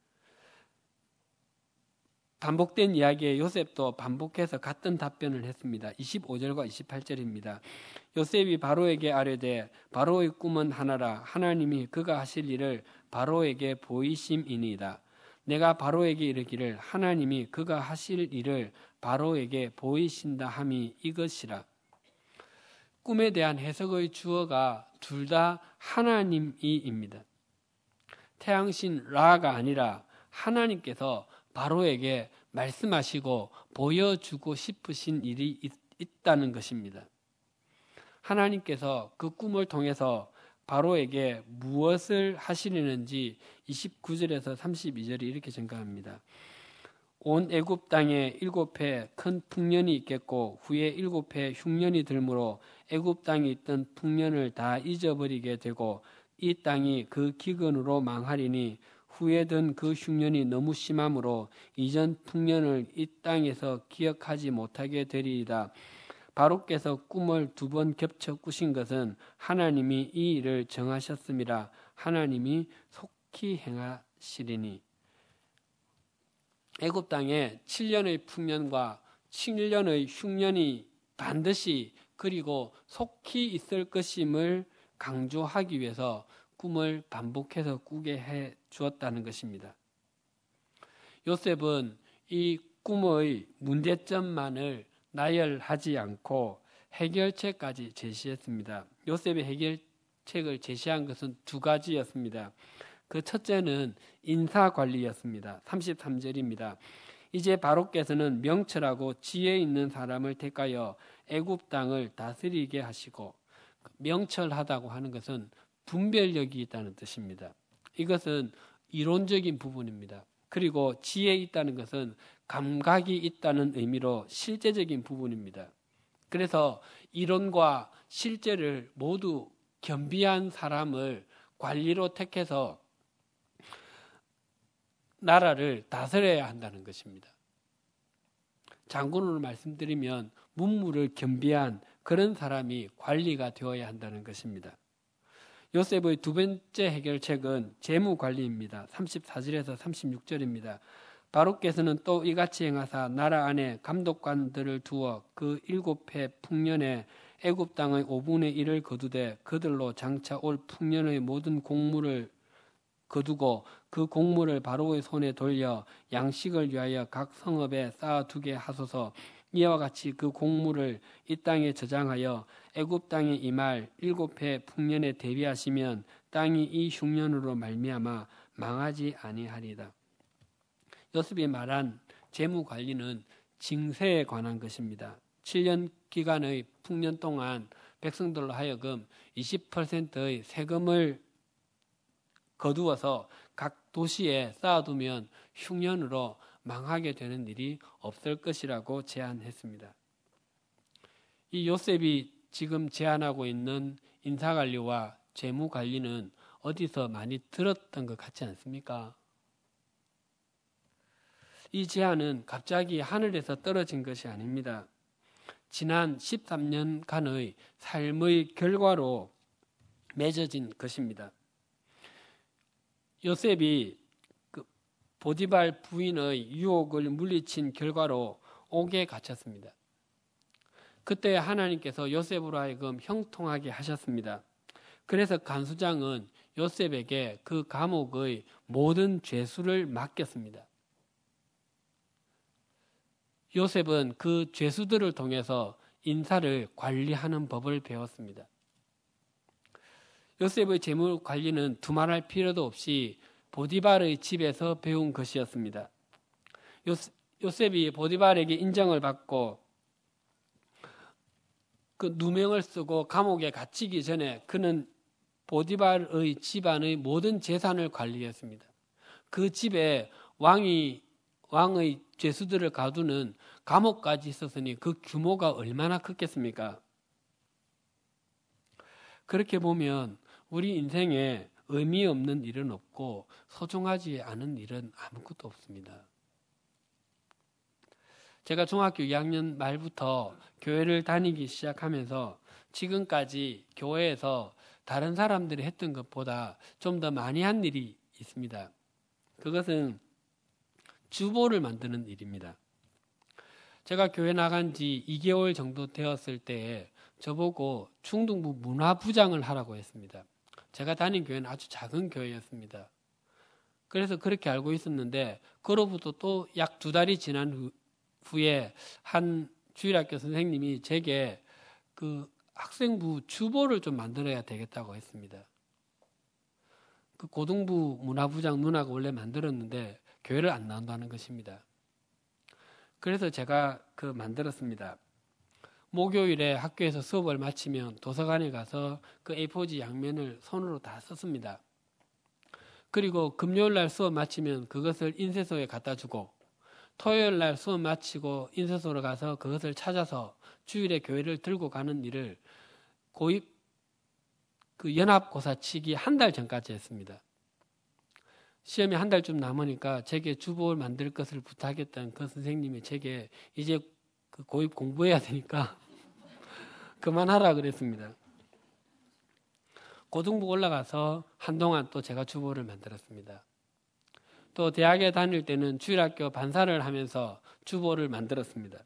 반복된 이야기에 요셉도 반복해서 같은 답변을 했습니다. 이십오 절과 이십팔 절입니다. 요셉이 바로에게 아뢰되 바로의 꿈은 하나라. 하나님이 그가 하실 일을 바로에게 보이심이니이다. 내가 바로에게 이르기를 하나님이 그가 하실 일을 바로에게 보이신다 함이 이것이라. 꿈에 대한 해석의 주어가 둘 다 하나님이입니다. 태양신 라가 아니라 하나님께서 바로에게 말씀하시고 보여주고 싶으신 일이 있, 있다는 것입니다. 하나님께서 그 꿈을 통해서 바로에게 무엇을 하시려는지 이십구 절에서 삼십이 절이 이렇게 증가합니다. 온 애굽 땅에 일곱 해 큰 풍년이 있겠고 후에 일곱 해 흉년이 들므로 애굽 땅에 있던 풍년을 다 잊어버리게 되고 이 땅이 그 기근으로 망하리니 후에 든 그 흉년이 너무 심함으로 이전 풍년을 이 땅에서 기억하지 못하게 되리이다. 바로께서 꿈을 두 번 겹쳐 꾸신 것은 하나님이 이 일을 정하셨음이라. 하나님이 속히 행하시리니. 애굽 땅에 칠 년의 풍년과 칠 년의 흉년이 반드시 그리고 속히 있을 것임을 강조하기 위해서 꿈을 반복해서 꾸게 해 주었다는 것입니다. 요셉은 이 꿈의 문제점만을 나열하지 않고 해결책까지 제시했습니다. 요셉의 해결책을 제시한 것은 두 가지였습니다. 그 첫째는 인사관리였습니다. 삼십삼 절입니다. 이제 바로께서는 명철하고 지혜 있는 사람을 택하여 애굽 땅을 다스리게 하시고, 명철하다고 하는 것은 분별력이 있다는 뜻입니다. 이것은 이론적인 부분입니다. 그리고 지혜 있다는 것은 감각이 있다는 의미로 실제적인 부분입니다. 그래서 이론과 실제를 모두 겸비한 사람을 관리로 택해서 나라를 다스려야 한다는 것입니다. 장군으로 말씀드리면 문무를 겸비한 그런 사람이 관리가 되어야 한다는 것입니다. 요셉의 두 번째 해결책은 재무관리입니다. 삼십사 절에서 삼십육 절입니다. 바로께서는 또 이같이 행하사 나라 안에 감독관들을 두어 그 일곱 해 풍년에 애굽 땅의 오분의 일을 거두되 그들로 장차 올 풍년의 모든 곡물을 거두고 그 곡물을 바로의 손에 돌려 양식을 위하여 각 성읍에 쌓아두게 하소서. 이와 같이 그 곡물을 이 땅에 저장하여 애굽 땅에 임할 일곱 해 풍년에 대비하시면 땅이 이 흉년으로 말미암아 망하지 아니하리다. 요셉이 말한 재무관리는 징세에 관한 것입니다. 칠 년 기간의 풍년 동안 백성들로 하여금 이십 퍼센트의 세금을 거두어서 각 도시에 쌓아두면 흉년으로 망하게 되는 일이 없을 것이라고 제안했습니다. 이 요셉이 지금 제안하고 있는 인사관리와 재무관리는 어디서 많이 들었던 것 같지 않습니까? 이 제안은 갑자기 하늘에서 떨어진 것이 아닙니다. 지난 십삼 년간의 삶의 결과로 맺어진 것입니다. 요셉이 그 보디발 부인의 유혹을 물리친 결과로 옥에 갇혔습니다. 그때 하나님께서 요셉으로 하여금 형통하게 하셨습니다. 그래서 간수장은 요셉에게 그 감옥의 모든 죄수를 맡겼습니다. 요셉은 그 죄수들을 통해서 인사를 관리하는 법을 배웠습니다. 요셉의 재무 관리는 두말할 필요도 없이 보디발의 집에서 배운 것이었습니다. 요셉이 보디발에게 인정을 받고 그 누명을 쓰고 감옥에 갇히기 전에 그는 보디발의 집안의 모든 재산을 관리했습니다. 그 집에 왕이 왕의 죄수들을 가두는 감옥까지 있었으니 그 규모가 얼마나 컸겠습니까? 그렇게 보면 우리 인생에 의미 없는 일은 없고 소중하지 않은 일은 아무것도 없습니다. 제가 중학교 이 학년 말부터 교회를 다니기 시작하면서 지금까지 교회에서 다른 사람들이 했던 것보다 좀 더 많이 한 일이 있습니다. 그것은 주보를 만드는 일입니다. 제가 교회 나간 지 이 개월 정도 되었을 때에 저보고 충동부 문화부장을 하라고 했습니다. 제가 다닌 교회는 아주 작은 교회였습니다. 그래서 그렇게 알고 있었는데 그로부터 또 약 두 달이 지난 후, 후에 한 주일학교 선생님이 제게 그 학생부 주보를 좀 만들어야 되겠다고 했습니다. 그 고등부 문화부장 누나가 원래 만들었는데 교회를 안 나온다는 것입니다. 그래서 제가 그 만들었습니다. 목요일에 학교에서 수업을 마치면 도서관에 가서 그 에이포지 양면을 손으로 다 썼습니다. 그리고 금요일 날 수업 마치면 그것을 인쇄소에 갖다 주고 토요일 날 수업 마치고 인쇄소로 가서 그것을 찾아서 주일에 교회를 들고 가는 일을 고입 그 연합고사 치기 한 달 전까지 했습니다. 시험이 한 달쯤 남으니까 제게 주보를 만들 것을 부탁했던 그 선생님이 제게 이제 그 고입 공부해야 되니까 그만하라 그랬습니다. 고등부 올라가서 한동안 또 제가 주보를 만들었습니다. 또 대학에 다닐 때는 주일학교 반사를 하면서 주보를 만들었습니다.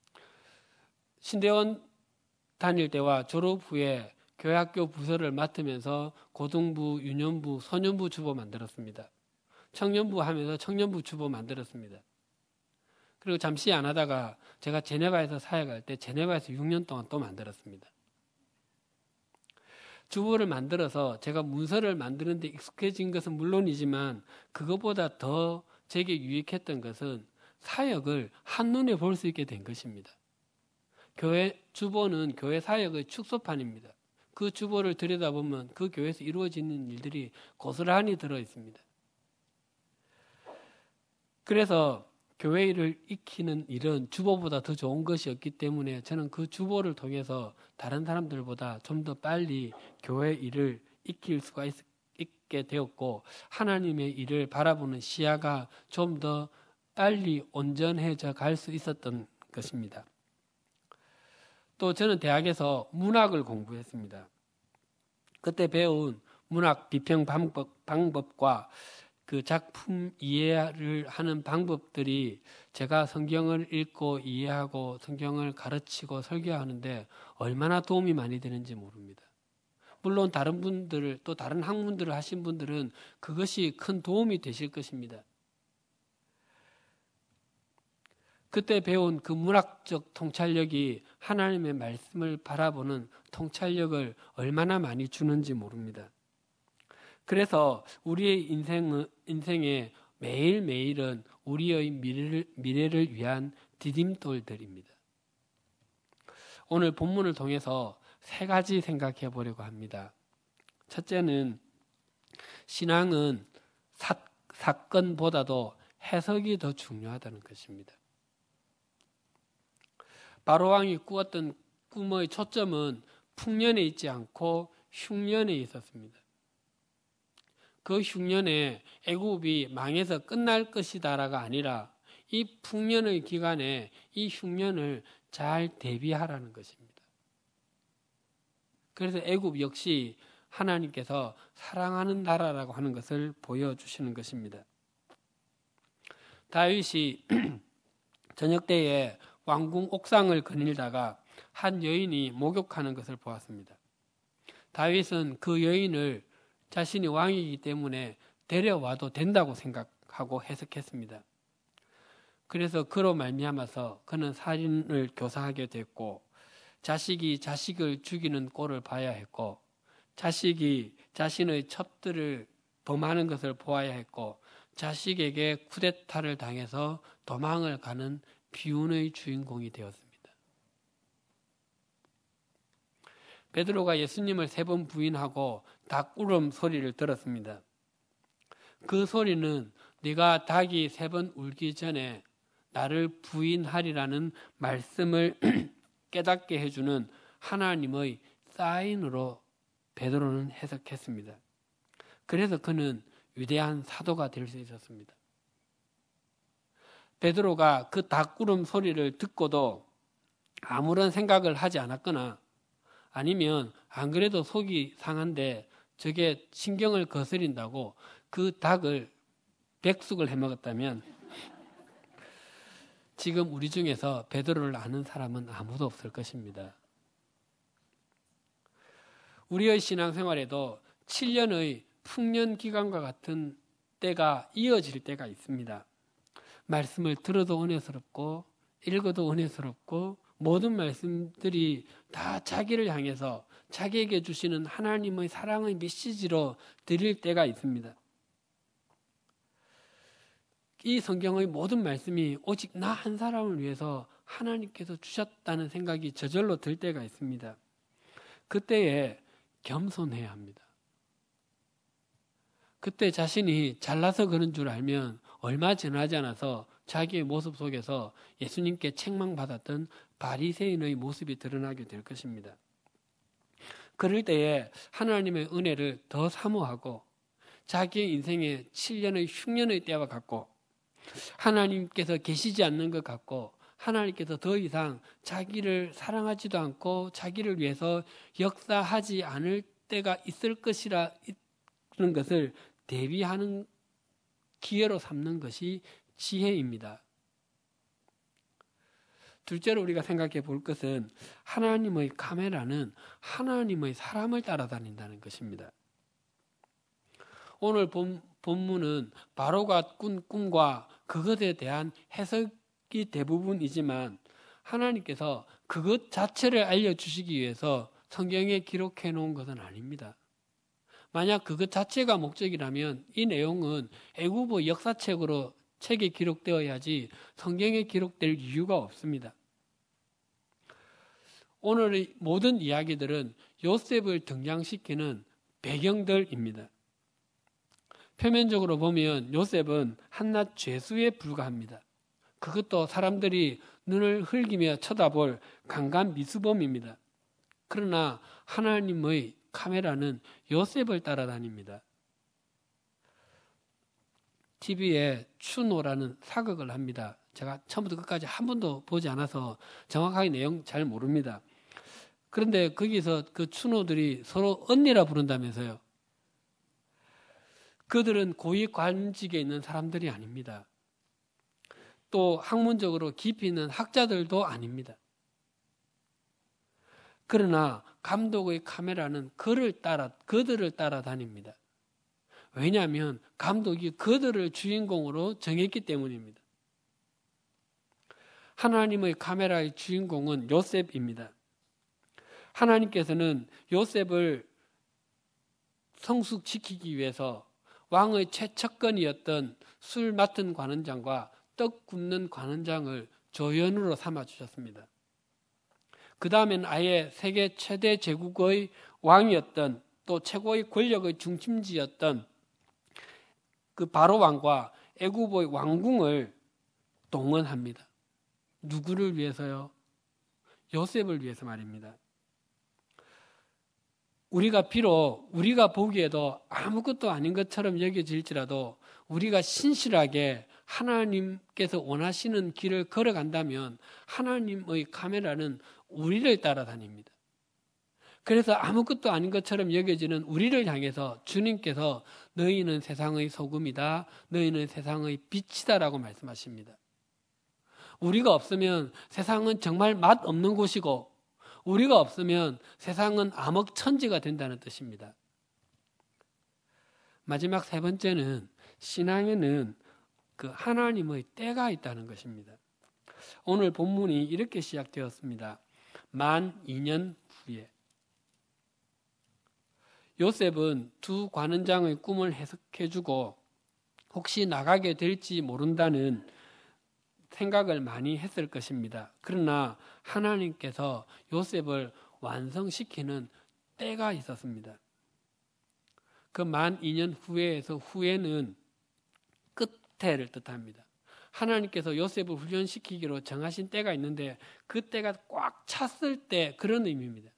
신대원 다닐 때와 졸업 후에 교회학교 부서를 맡으면서 고등부, 유년부, 소년부 주보 만들었습니다. 청년부 하면서 청년부 주보 만들었습니다. 그리고 잠시 안 하다가 제가 제네바에서 사역할 때 제네바에서 육 년 동안 또 만들었습니다. 주보를 만들어서 제가 문서를 만드는 데 익숙해진 것은 물론이지만 그것보다 더 제게 유익했던 것은 사역을 한눈에 볼 수 있게 된 것입니다. 교회 주보는 교회 사역의 축소판입니다. 그 주보를 들여다보면 그 교회에서 이루어지는 일들이 고스란히 들어있습니다. 그래서 교회 일을 익히는 일은 주보보다 더 좋은 것이 없기 때문에 저는 그 주보를 통해서 다른 사람들보다 좀 더 빨리 교회 일을 익힐 수가 있, 있게 되었고 하나님의 일을 바라보는 시야가 좀 더 빨리 온전해져 갈 수 있었던 것입니다. 또 저는 대학에서 문학을 공부했습니다. 그때 배운 문학 비평 방법, 방법과 그 작품 이해를 하는 방법들이 제가 성경을 읽고 이해하고 성경을 가르치고 설교하는데 얼마나 도움이 많이 되는지 모릅니다. 물론 다른 분들 또 다른 학문들을 하신 분들은 그것이 큰 도움이 되실 것입니다. 그때 배운 그 문학적 통찰력이 하나님의 말씀을 바라보는 통찰력을 얼마나 많이 주는지 모릅니다. 그래서 우리의 인생, 인생에 매일매일은 우리의 미래를, 미래를 위한 디딤돌들입니다. 오늘 본문을 통해서 세 가지 생각해 보려고 합니다. 첫째는 신앙은 사, 사건보다도 해석이 더 중요하다는 것입니다. 바로왕이 꾸었던 꿈의 초점은 풍년에 있지 않고 흉년에 있었습니다. 그 흉년에 애굽이 망해서 끝날 것이다라가 아니라 이 풍년의 기간에 이 흉년을 잘 대비하라는 것입니다. 그래서 애굽 역시 하나님께서 사랑하는 나라라고 하는 것을 보여주시는 것입니다. 다윗이 저녁 때에 왕궁 옥상을 거닐다가 한 여인이 목욕하는 것을 보았습니다. 다윗은 그 여인을 자신이 왕이기 때문에 데려와도 된다고 생각하고 해석했습니다. 그래서 그로 말미암아서 그는 살인을 교사하게 됐고 자식이 자식을 죽이는 꼴을 봐야 했고 자식이 자신의 첩들을 범하는 것을 보아야 했고 자식에게 쿠데타를 당해서 도망을 가는 비운의 주인공이 되었습니다. 베드로가 예수님을 세 번 부인하고 닭 울음 소리를 들었습니다. 그 소리는 네가 닭이 세 번 울기 전에 나를 부인하리라는 말씀을 깨닫게 해주는 하나님의 사인으로 베드로는 해석했습니다. 그래서 그는 위대한 사도가 될 수 있었습니다. 베드로가 그 닭구름 소리를 듣고도 아무런 생각을 하지 않았거나 아니면 안 그래도 속이 상한데 저게 신경을 거스린다고 그 닭을 백숙을 해먹었다면 지금 우리 중에서 베드로를 아는 사람은 아무도 없을 것입니다. 우리의 신앙생활에도 칠 년의 풍년 기간과 같은 때가 이어질 때가 있습니다. 말씀을 들어도 은혜스럽고 읽어도 은혜스럽고 모든 말씀들이 다 자기를 향해서 자기에게 주시는 하나님의 사랑의 메시지로 드릴 때가 있습니다. 이 성경의 모든 말씀이 오직 나 한 사람을 위해서 하나님께서 주셨다는 생각이 저절로 들 때가 있습니다. 그때에 겸손해야 합니다. 그때 자신이 잘나서 그런 줄 알면 얼마 지나지 않아서 자기의 모습 속에서 예수님께 책망받았던 바리새인의 모습이 드러나게 될 것입니다. 그럴 때에 하나님의 은혜를 더 사모하고 자기의 인생의 칠 년의 흉년의 때와 같고 하나님께서 계시지 않는 것 같고 하나님께서 더 이상 자기를 사랑하지도 않고 자기를 위해서 역사하지 않을 때가 있을 것이라는 것을 대비하는 기회로 삼는 것이 지혜입니다. 둘째로 우리가 생각해 볼 것은 하나님의 카메라는 하나님의 사람을 따라다닌다는 것입니다. 오늘 본, 본문은 바로가 꾼 꿈과 그것에 대한 해석이 대부분이지만 하나님께서 그것 자체를 알려주시기 위해서 성경에 기록해 놓은 것은 아닙니다. 만약 그것 자체가 목적이라면 이 내용은 애국어 역사책으로 책에 기록되어야지 성경에 기록될 이유가 없습니다. 오늘의 모든 이야기들은 요셉을 등장시키는 배경들입니다. 표면적으로 보면 요셉은 한낱 죄수에 불과합니다. 그것도 사람들이 눈을 흘기며 쳐다볼 강간 미수범입니다. 그러나 하나님의 카메라는 요셉을 따라다닙니다. 티비에 추노라는 사극을 합니다. 제가 처음부터 끝까지 한 번도 보지 않아서 정확하게 내용 잘 모릅니다. 그런데 거기서 그 추노들이 서로 언니라 부른다면서요. 그들은 고위 관직에 있는 사람들이 아닙니다. 또 학문적으로 깊이 있는 학자들도 아닙니다. 그러나 감독의 카메라는 그를 따라, 그들을 따라다닙니다. 왜냐하면 감독이 그들을 주인공으로 정했기 때문입니다. 하나님의 카메라의 주인공은 요셉입니다. 하나님께서는 요셉을 성숙시키기 위해서 왕의 최척근이었던 술 맡은 관원장과 떡 굽는 관원장을 조연으로 삼아주셨습니다. 그 다음엔 아예 세계 최대 제국의 왕이었던 또 최고의 권력의 중심지였던 그 바로 왕과 애굽의 왕궁을 동원합니다. 누구를 위해서요? 요셉을 위해서 말입니다. 우리가 비록 우리가 보기에도 아무것도 아닌 것처럼 여겨질지라도 우리가 신실하게 하나님께서 원하시는 길을 걸어간다면 하나님의 카메라는 우리를 따라다닙니다. 그래서 아무것도 아닌 것처럼 여겨지는 우리를 향해서 주님께서 너희는 세상의 소금이다, 너희는 세상의 빛이다라고 말씀하십니다. 우리가 없으면 세상은 정말 맛없는 곳이고 우리가 없으면 세상은 암흑천지가 된다는 뜻입니다. 마지막 세 번째는 신앙에는 그 하나님의 때가 있다는 것입니다. 오늘 본문이 이렇게 시작되었습니다. 만 이 년 후에 요셉은 두 관원장의 꿈을 해석해주고 혹시 나가게 될지 모른다는 생각을 많이 했을 것입니다. 그러나 하나님께서 요셉을 완성시키는 때가 있었습니다. 그 만 이 년 후에에서 후에는 끝에를 뜻합니다. 하나님께서 요셉을 훈련시키기로 정하신 때가 있는데 그 때가 꽉 찼을 때 그런 의미입니다.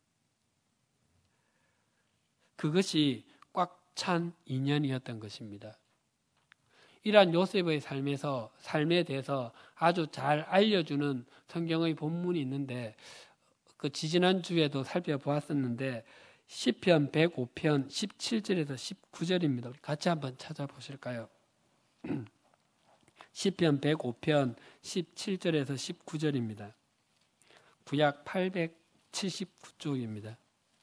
그것이 꽉 찬 이 년이었던 것입니다. 이러한 요셉의 삶에서 삶에 대해서 아주 잘 알려주는 성경의 본문이 있는데 그 지지난 주에도 살펴보았었는데 시편 백오 편 십칠 절에서 십구 절입니다. 우리 같이 한번 찾아보실까요? 시편 백오 편 십칠 절에서 십구 절입니다. 구약 팔백칠십구 쪽입니다.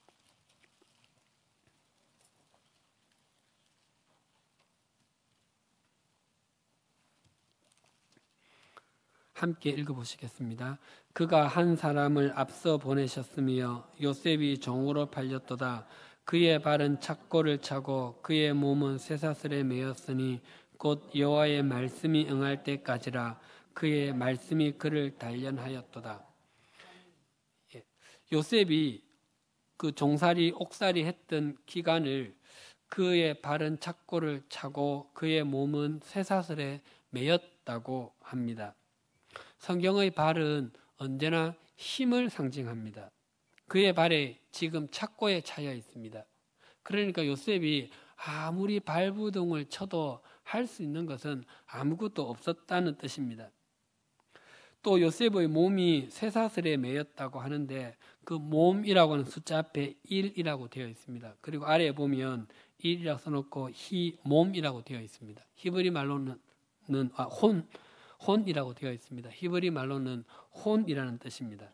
함께 읽어보시겠습니다. 그가 한 사람을 앞서 보내셨으며 요셉이 종으로 팔렸도다. 그의 발은 착고를 차고 그의 몸은 쇠사슬에 매였으니 곧 여호와의 말씀이 응할 때까지라. 그의 말씀이 그를 단련하였도다. 예. 요셉이 그 종살이 옥살이 했던 기간을 그의 발은 착고를 차고 그의 몸은 쇠사슬에 매였다고 합니다. 성경의 발은 언제나 힘을 상징합니다. 그의 발에 지금 착고에 차여 있습니다. 그러니까 요셉이 아무리 발부동을 쳐도 할 수 있는 것은 아무것도 없었다는 뜻입니다. 또 요셉의 몸이 쇠사슬에 매였다고 하는데 그 몸이라고 하는 숫자 앞에 일이라고 되어 있습니다. 그리고 아래에 보면 일이라고 써놓고 히 몸이라고 되어 있습니다. 히브리 말로는 아, 혼 혼이라고 되어 있습니다. 히브리 말로는 혼이라는 뜻입니다.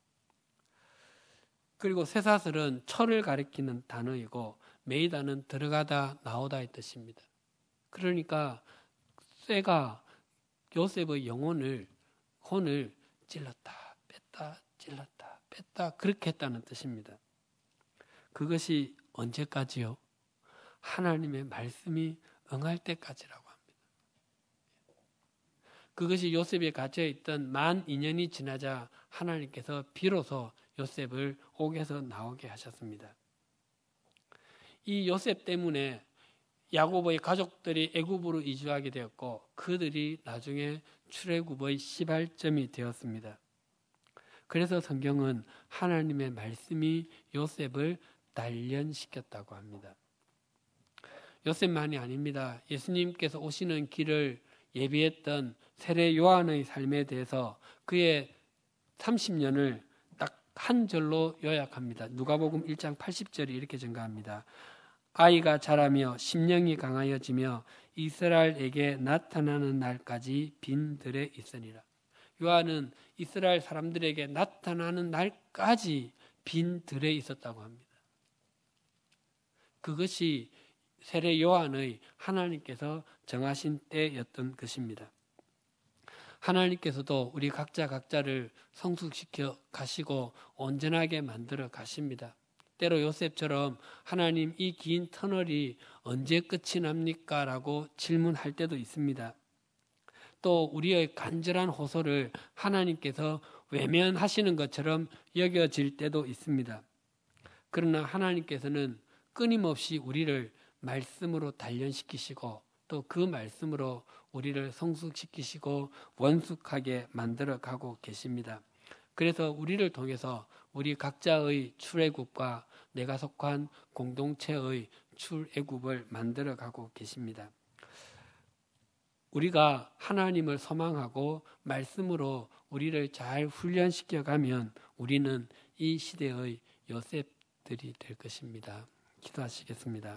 그리고 쇠사슬은 철을 가리키는 단어이고 매이다는 들어가다 나오다의 뜻입니다. 그러니까 쇠가 요셉의 영혼을 혼을 찔렀다 뺐다 찔렀다 뺐다 그렇게 했다는 뜻입니다. 그것이 언제까지요? 하나님의 말씀이 응할 때까지라고 합니다. 그것이 요셉에 갇혀있던 만 이 년이 지나자 하나님께서 비로소 요셉을 옥에서 나오게 하셨습니다. 이 요셉 때문에 야곱의 가족들이 애굽으로 이주하게 되었고 그들이 나중에 출애굽의 시발점이 되었습니다. 그래서 성경은 하나님의 말씀이 요셉을 단련시켰다고 합니다. 요셉만이 아닙니다. 예수님께서 오시는 길을 예비했던 세례 요한의 삶에 대해서 그의 삼십 년을 딱 한 절로 요약합니다. 누가복음 일 장 팔십 절이 이렇게 증가합니다. 아이가 자라며 심령이 강하여지며 이스라엘에게 나타나는 날까지 빈 들에 있으니라. 요한은 이스라엘 사람들에게 나타나는 날까지 빈 들에 있었다고 합니다. 그것이 세례 요한의 하나님께서 정하신 때였던 것입니다. 하나님께서도 우리 각자 각자를 성숙시켜 가시고 온전하게 만들어 가십니다. 때로 요셉처럼 하나님 이 긴 터널이 언제 끝이 납니까? 라고 질문할 때도 있습니다. 또 우리의 간절한 호소를 하나님께서 외면하시는 것처럼 여겨질 때도 있습니다. 그러나 하나님께서는 끊임없이 우리를 말씀으로 단련시키시고 또 그 말씀으로 우리를 성숙시키시고 원숙하게 만들어가고 계십니다. 그래서 우리를 통해서 우리 각자의 출애굽과 내가 속한 공동체의 출애굽을 만들어가고 계십니다. 우리가 하나님을 소망하고 말씀으로 우리를 잘 훈련시켜가면 우리는 이 시대의 요셉들이 될 것입니다. 기도하시겠습니다.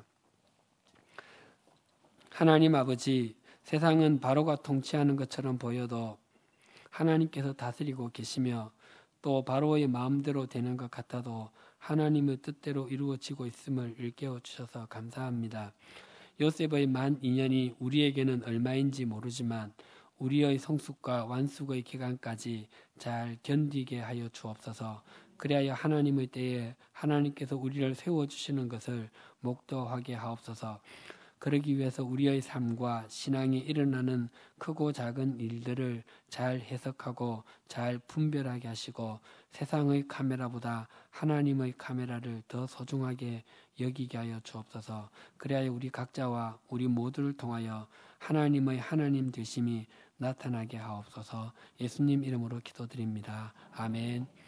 하나님 아버지, 세상은 바로가 통치하는 것처럼 보여도 하나님께서 다스리고 계시며 또 바로의 마음대로 되는 것 같아도 하나님의 뜻대로 이루어지고 있음을 일깨워 주셔서 감사합니다. 요셉의 만 이 년이 우리에게는 얼마인지 모르지만 우리의 성숙과 완숙의 기간까지 잘 견디게 하여 주옵소서. 그리하여 하나님의 때에 하나님께서 우리를 세워주시는 것을 목도하게 하옵소서. 그러기 위해서 우리의 삶과 신앙이 일어나는 크고 작은 일들을 잘 해석하고 잘 분별하게 하시고 세상의 카메라보다 하나님의 카메라를 더 소중하게 여기게 하여 주옵소서. 그래야 우리 각자와 우리 모두를 통하여 하나님의 하나님 되심이 나타나게 하옵소서. 예수님 이름으로 기도드립니다. 아멘.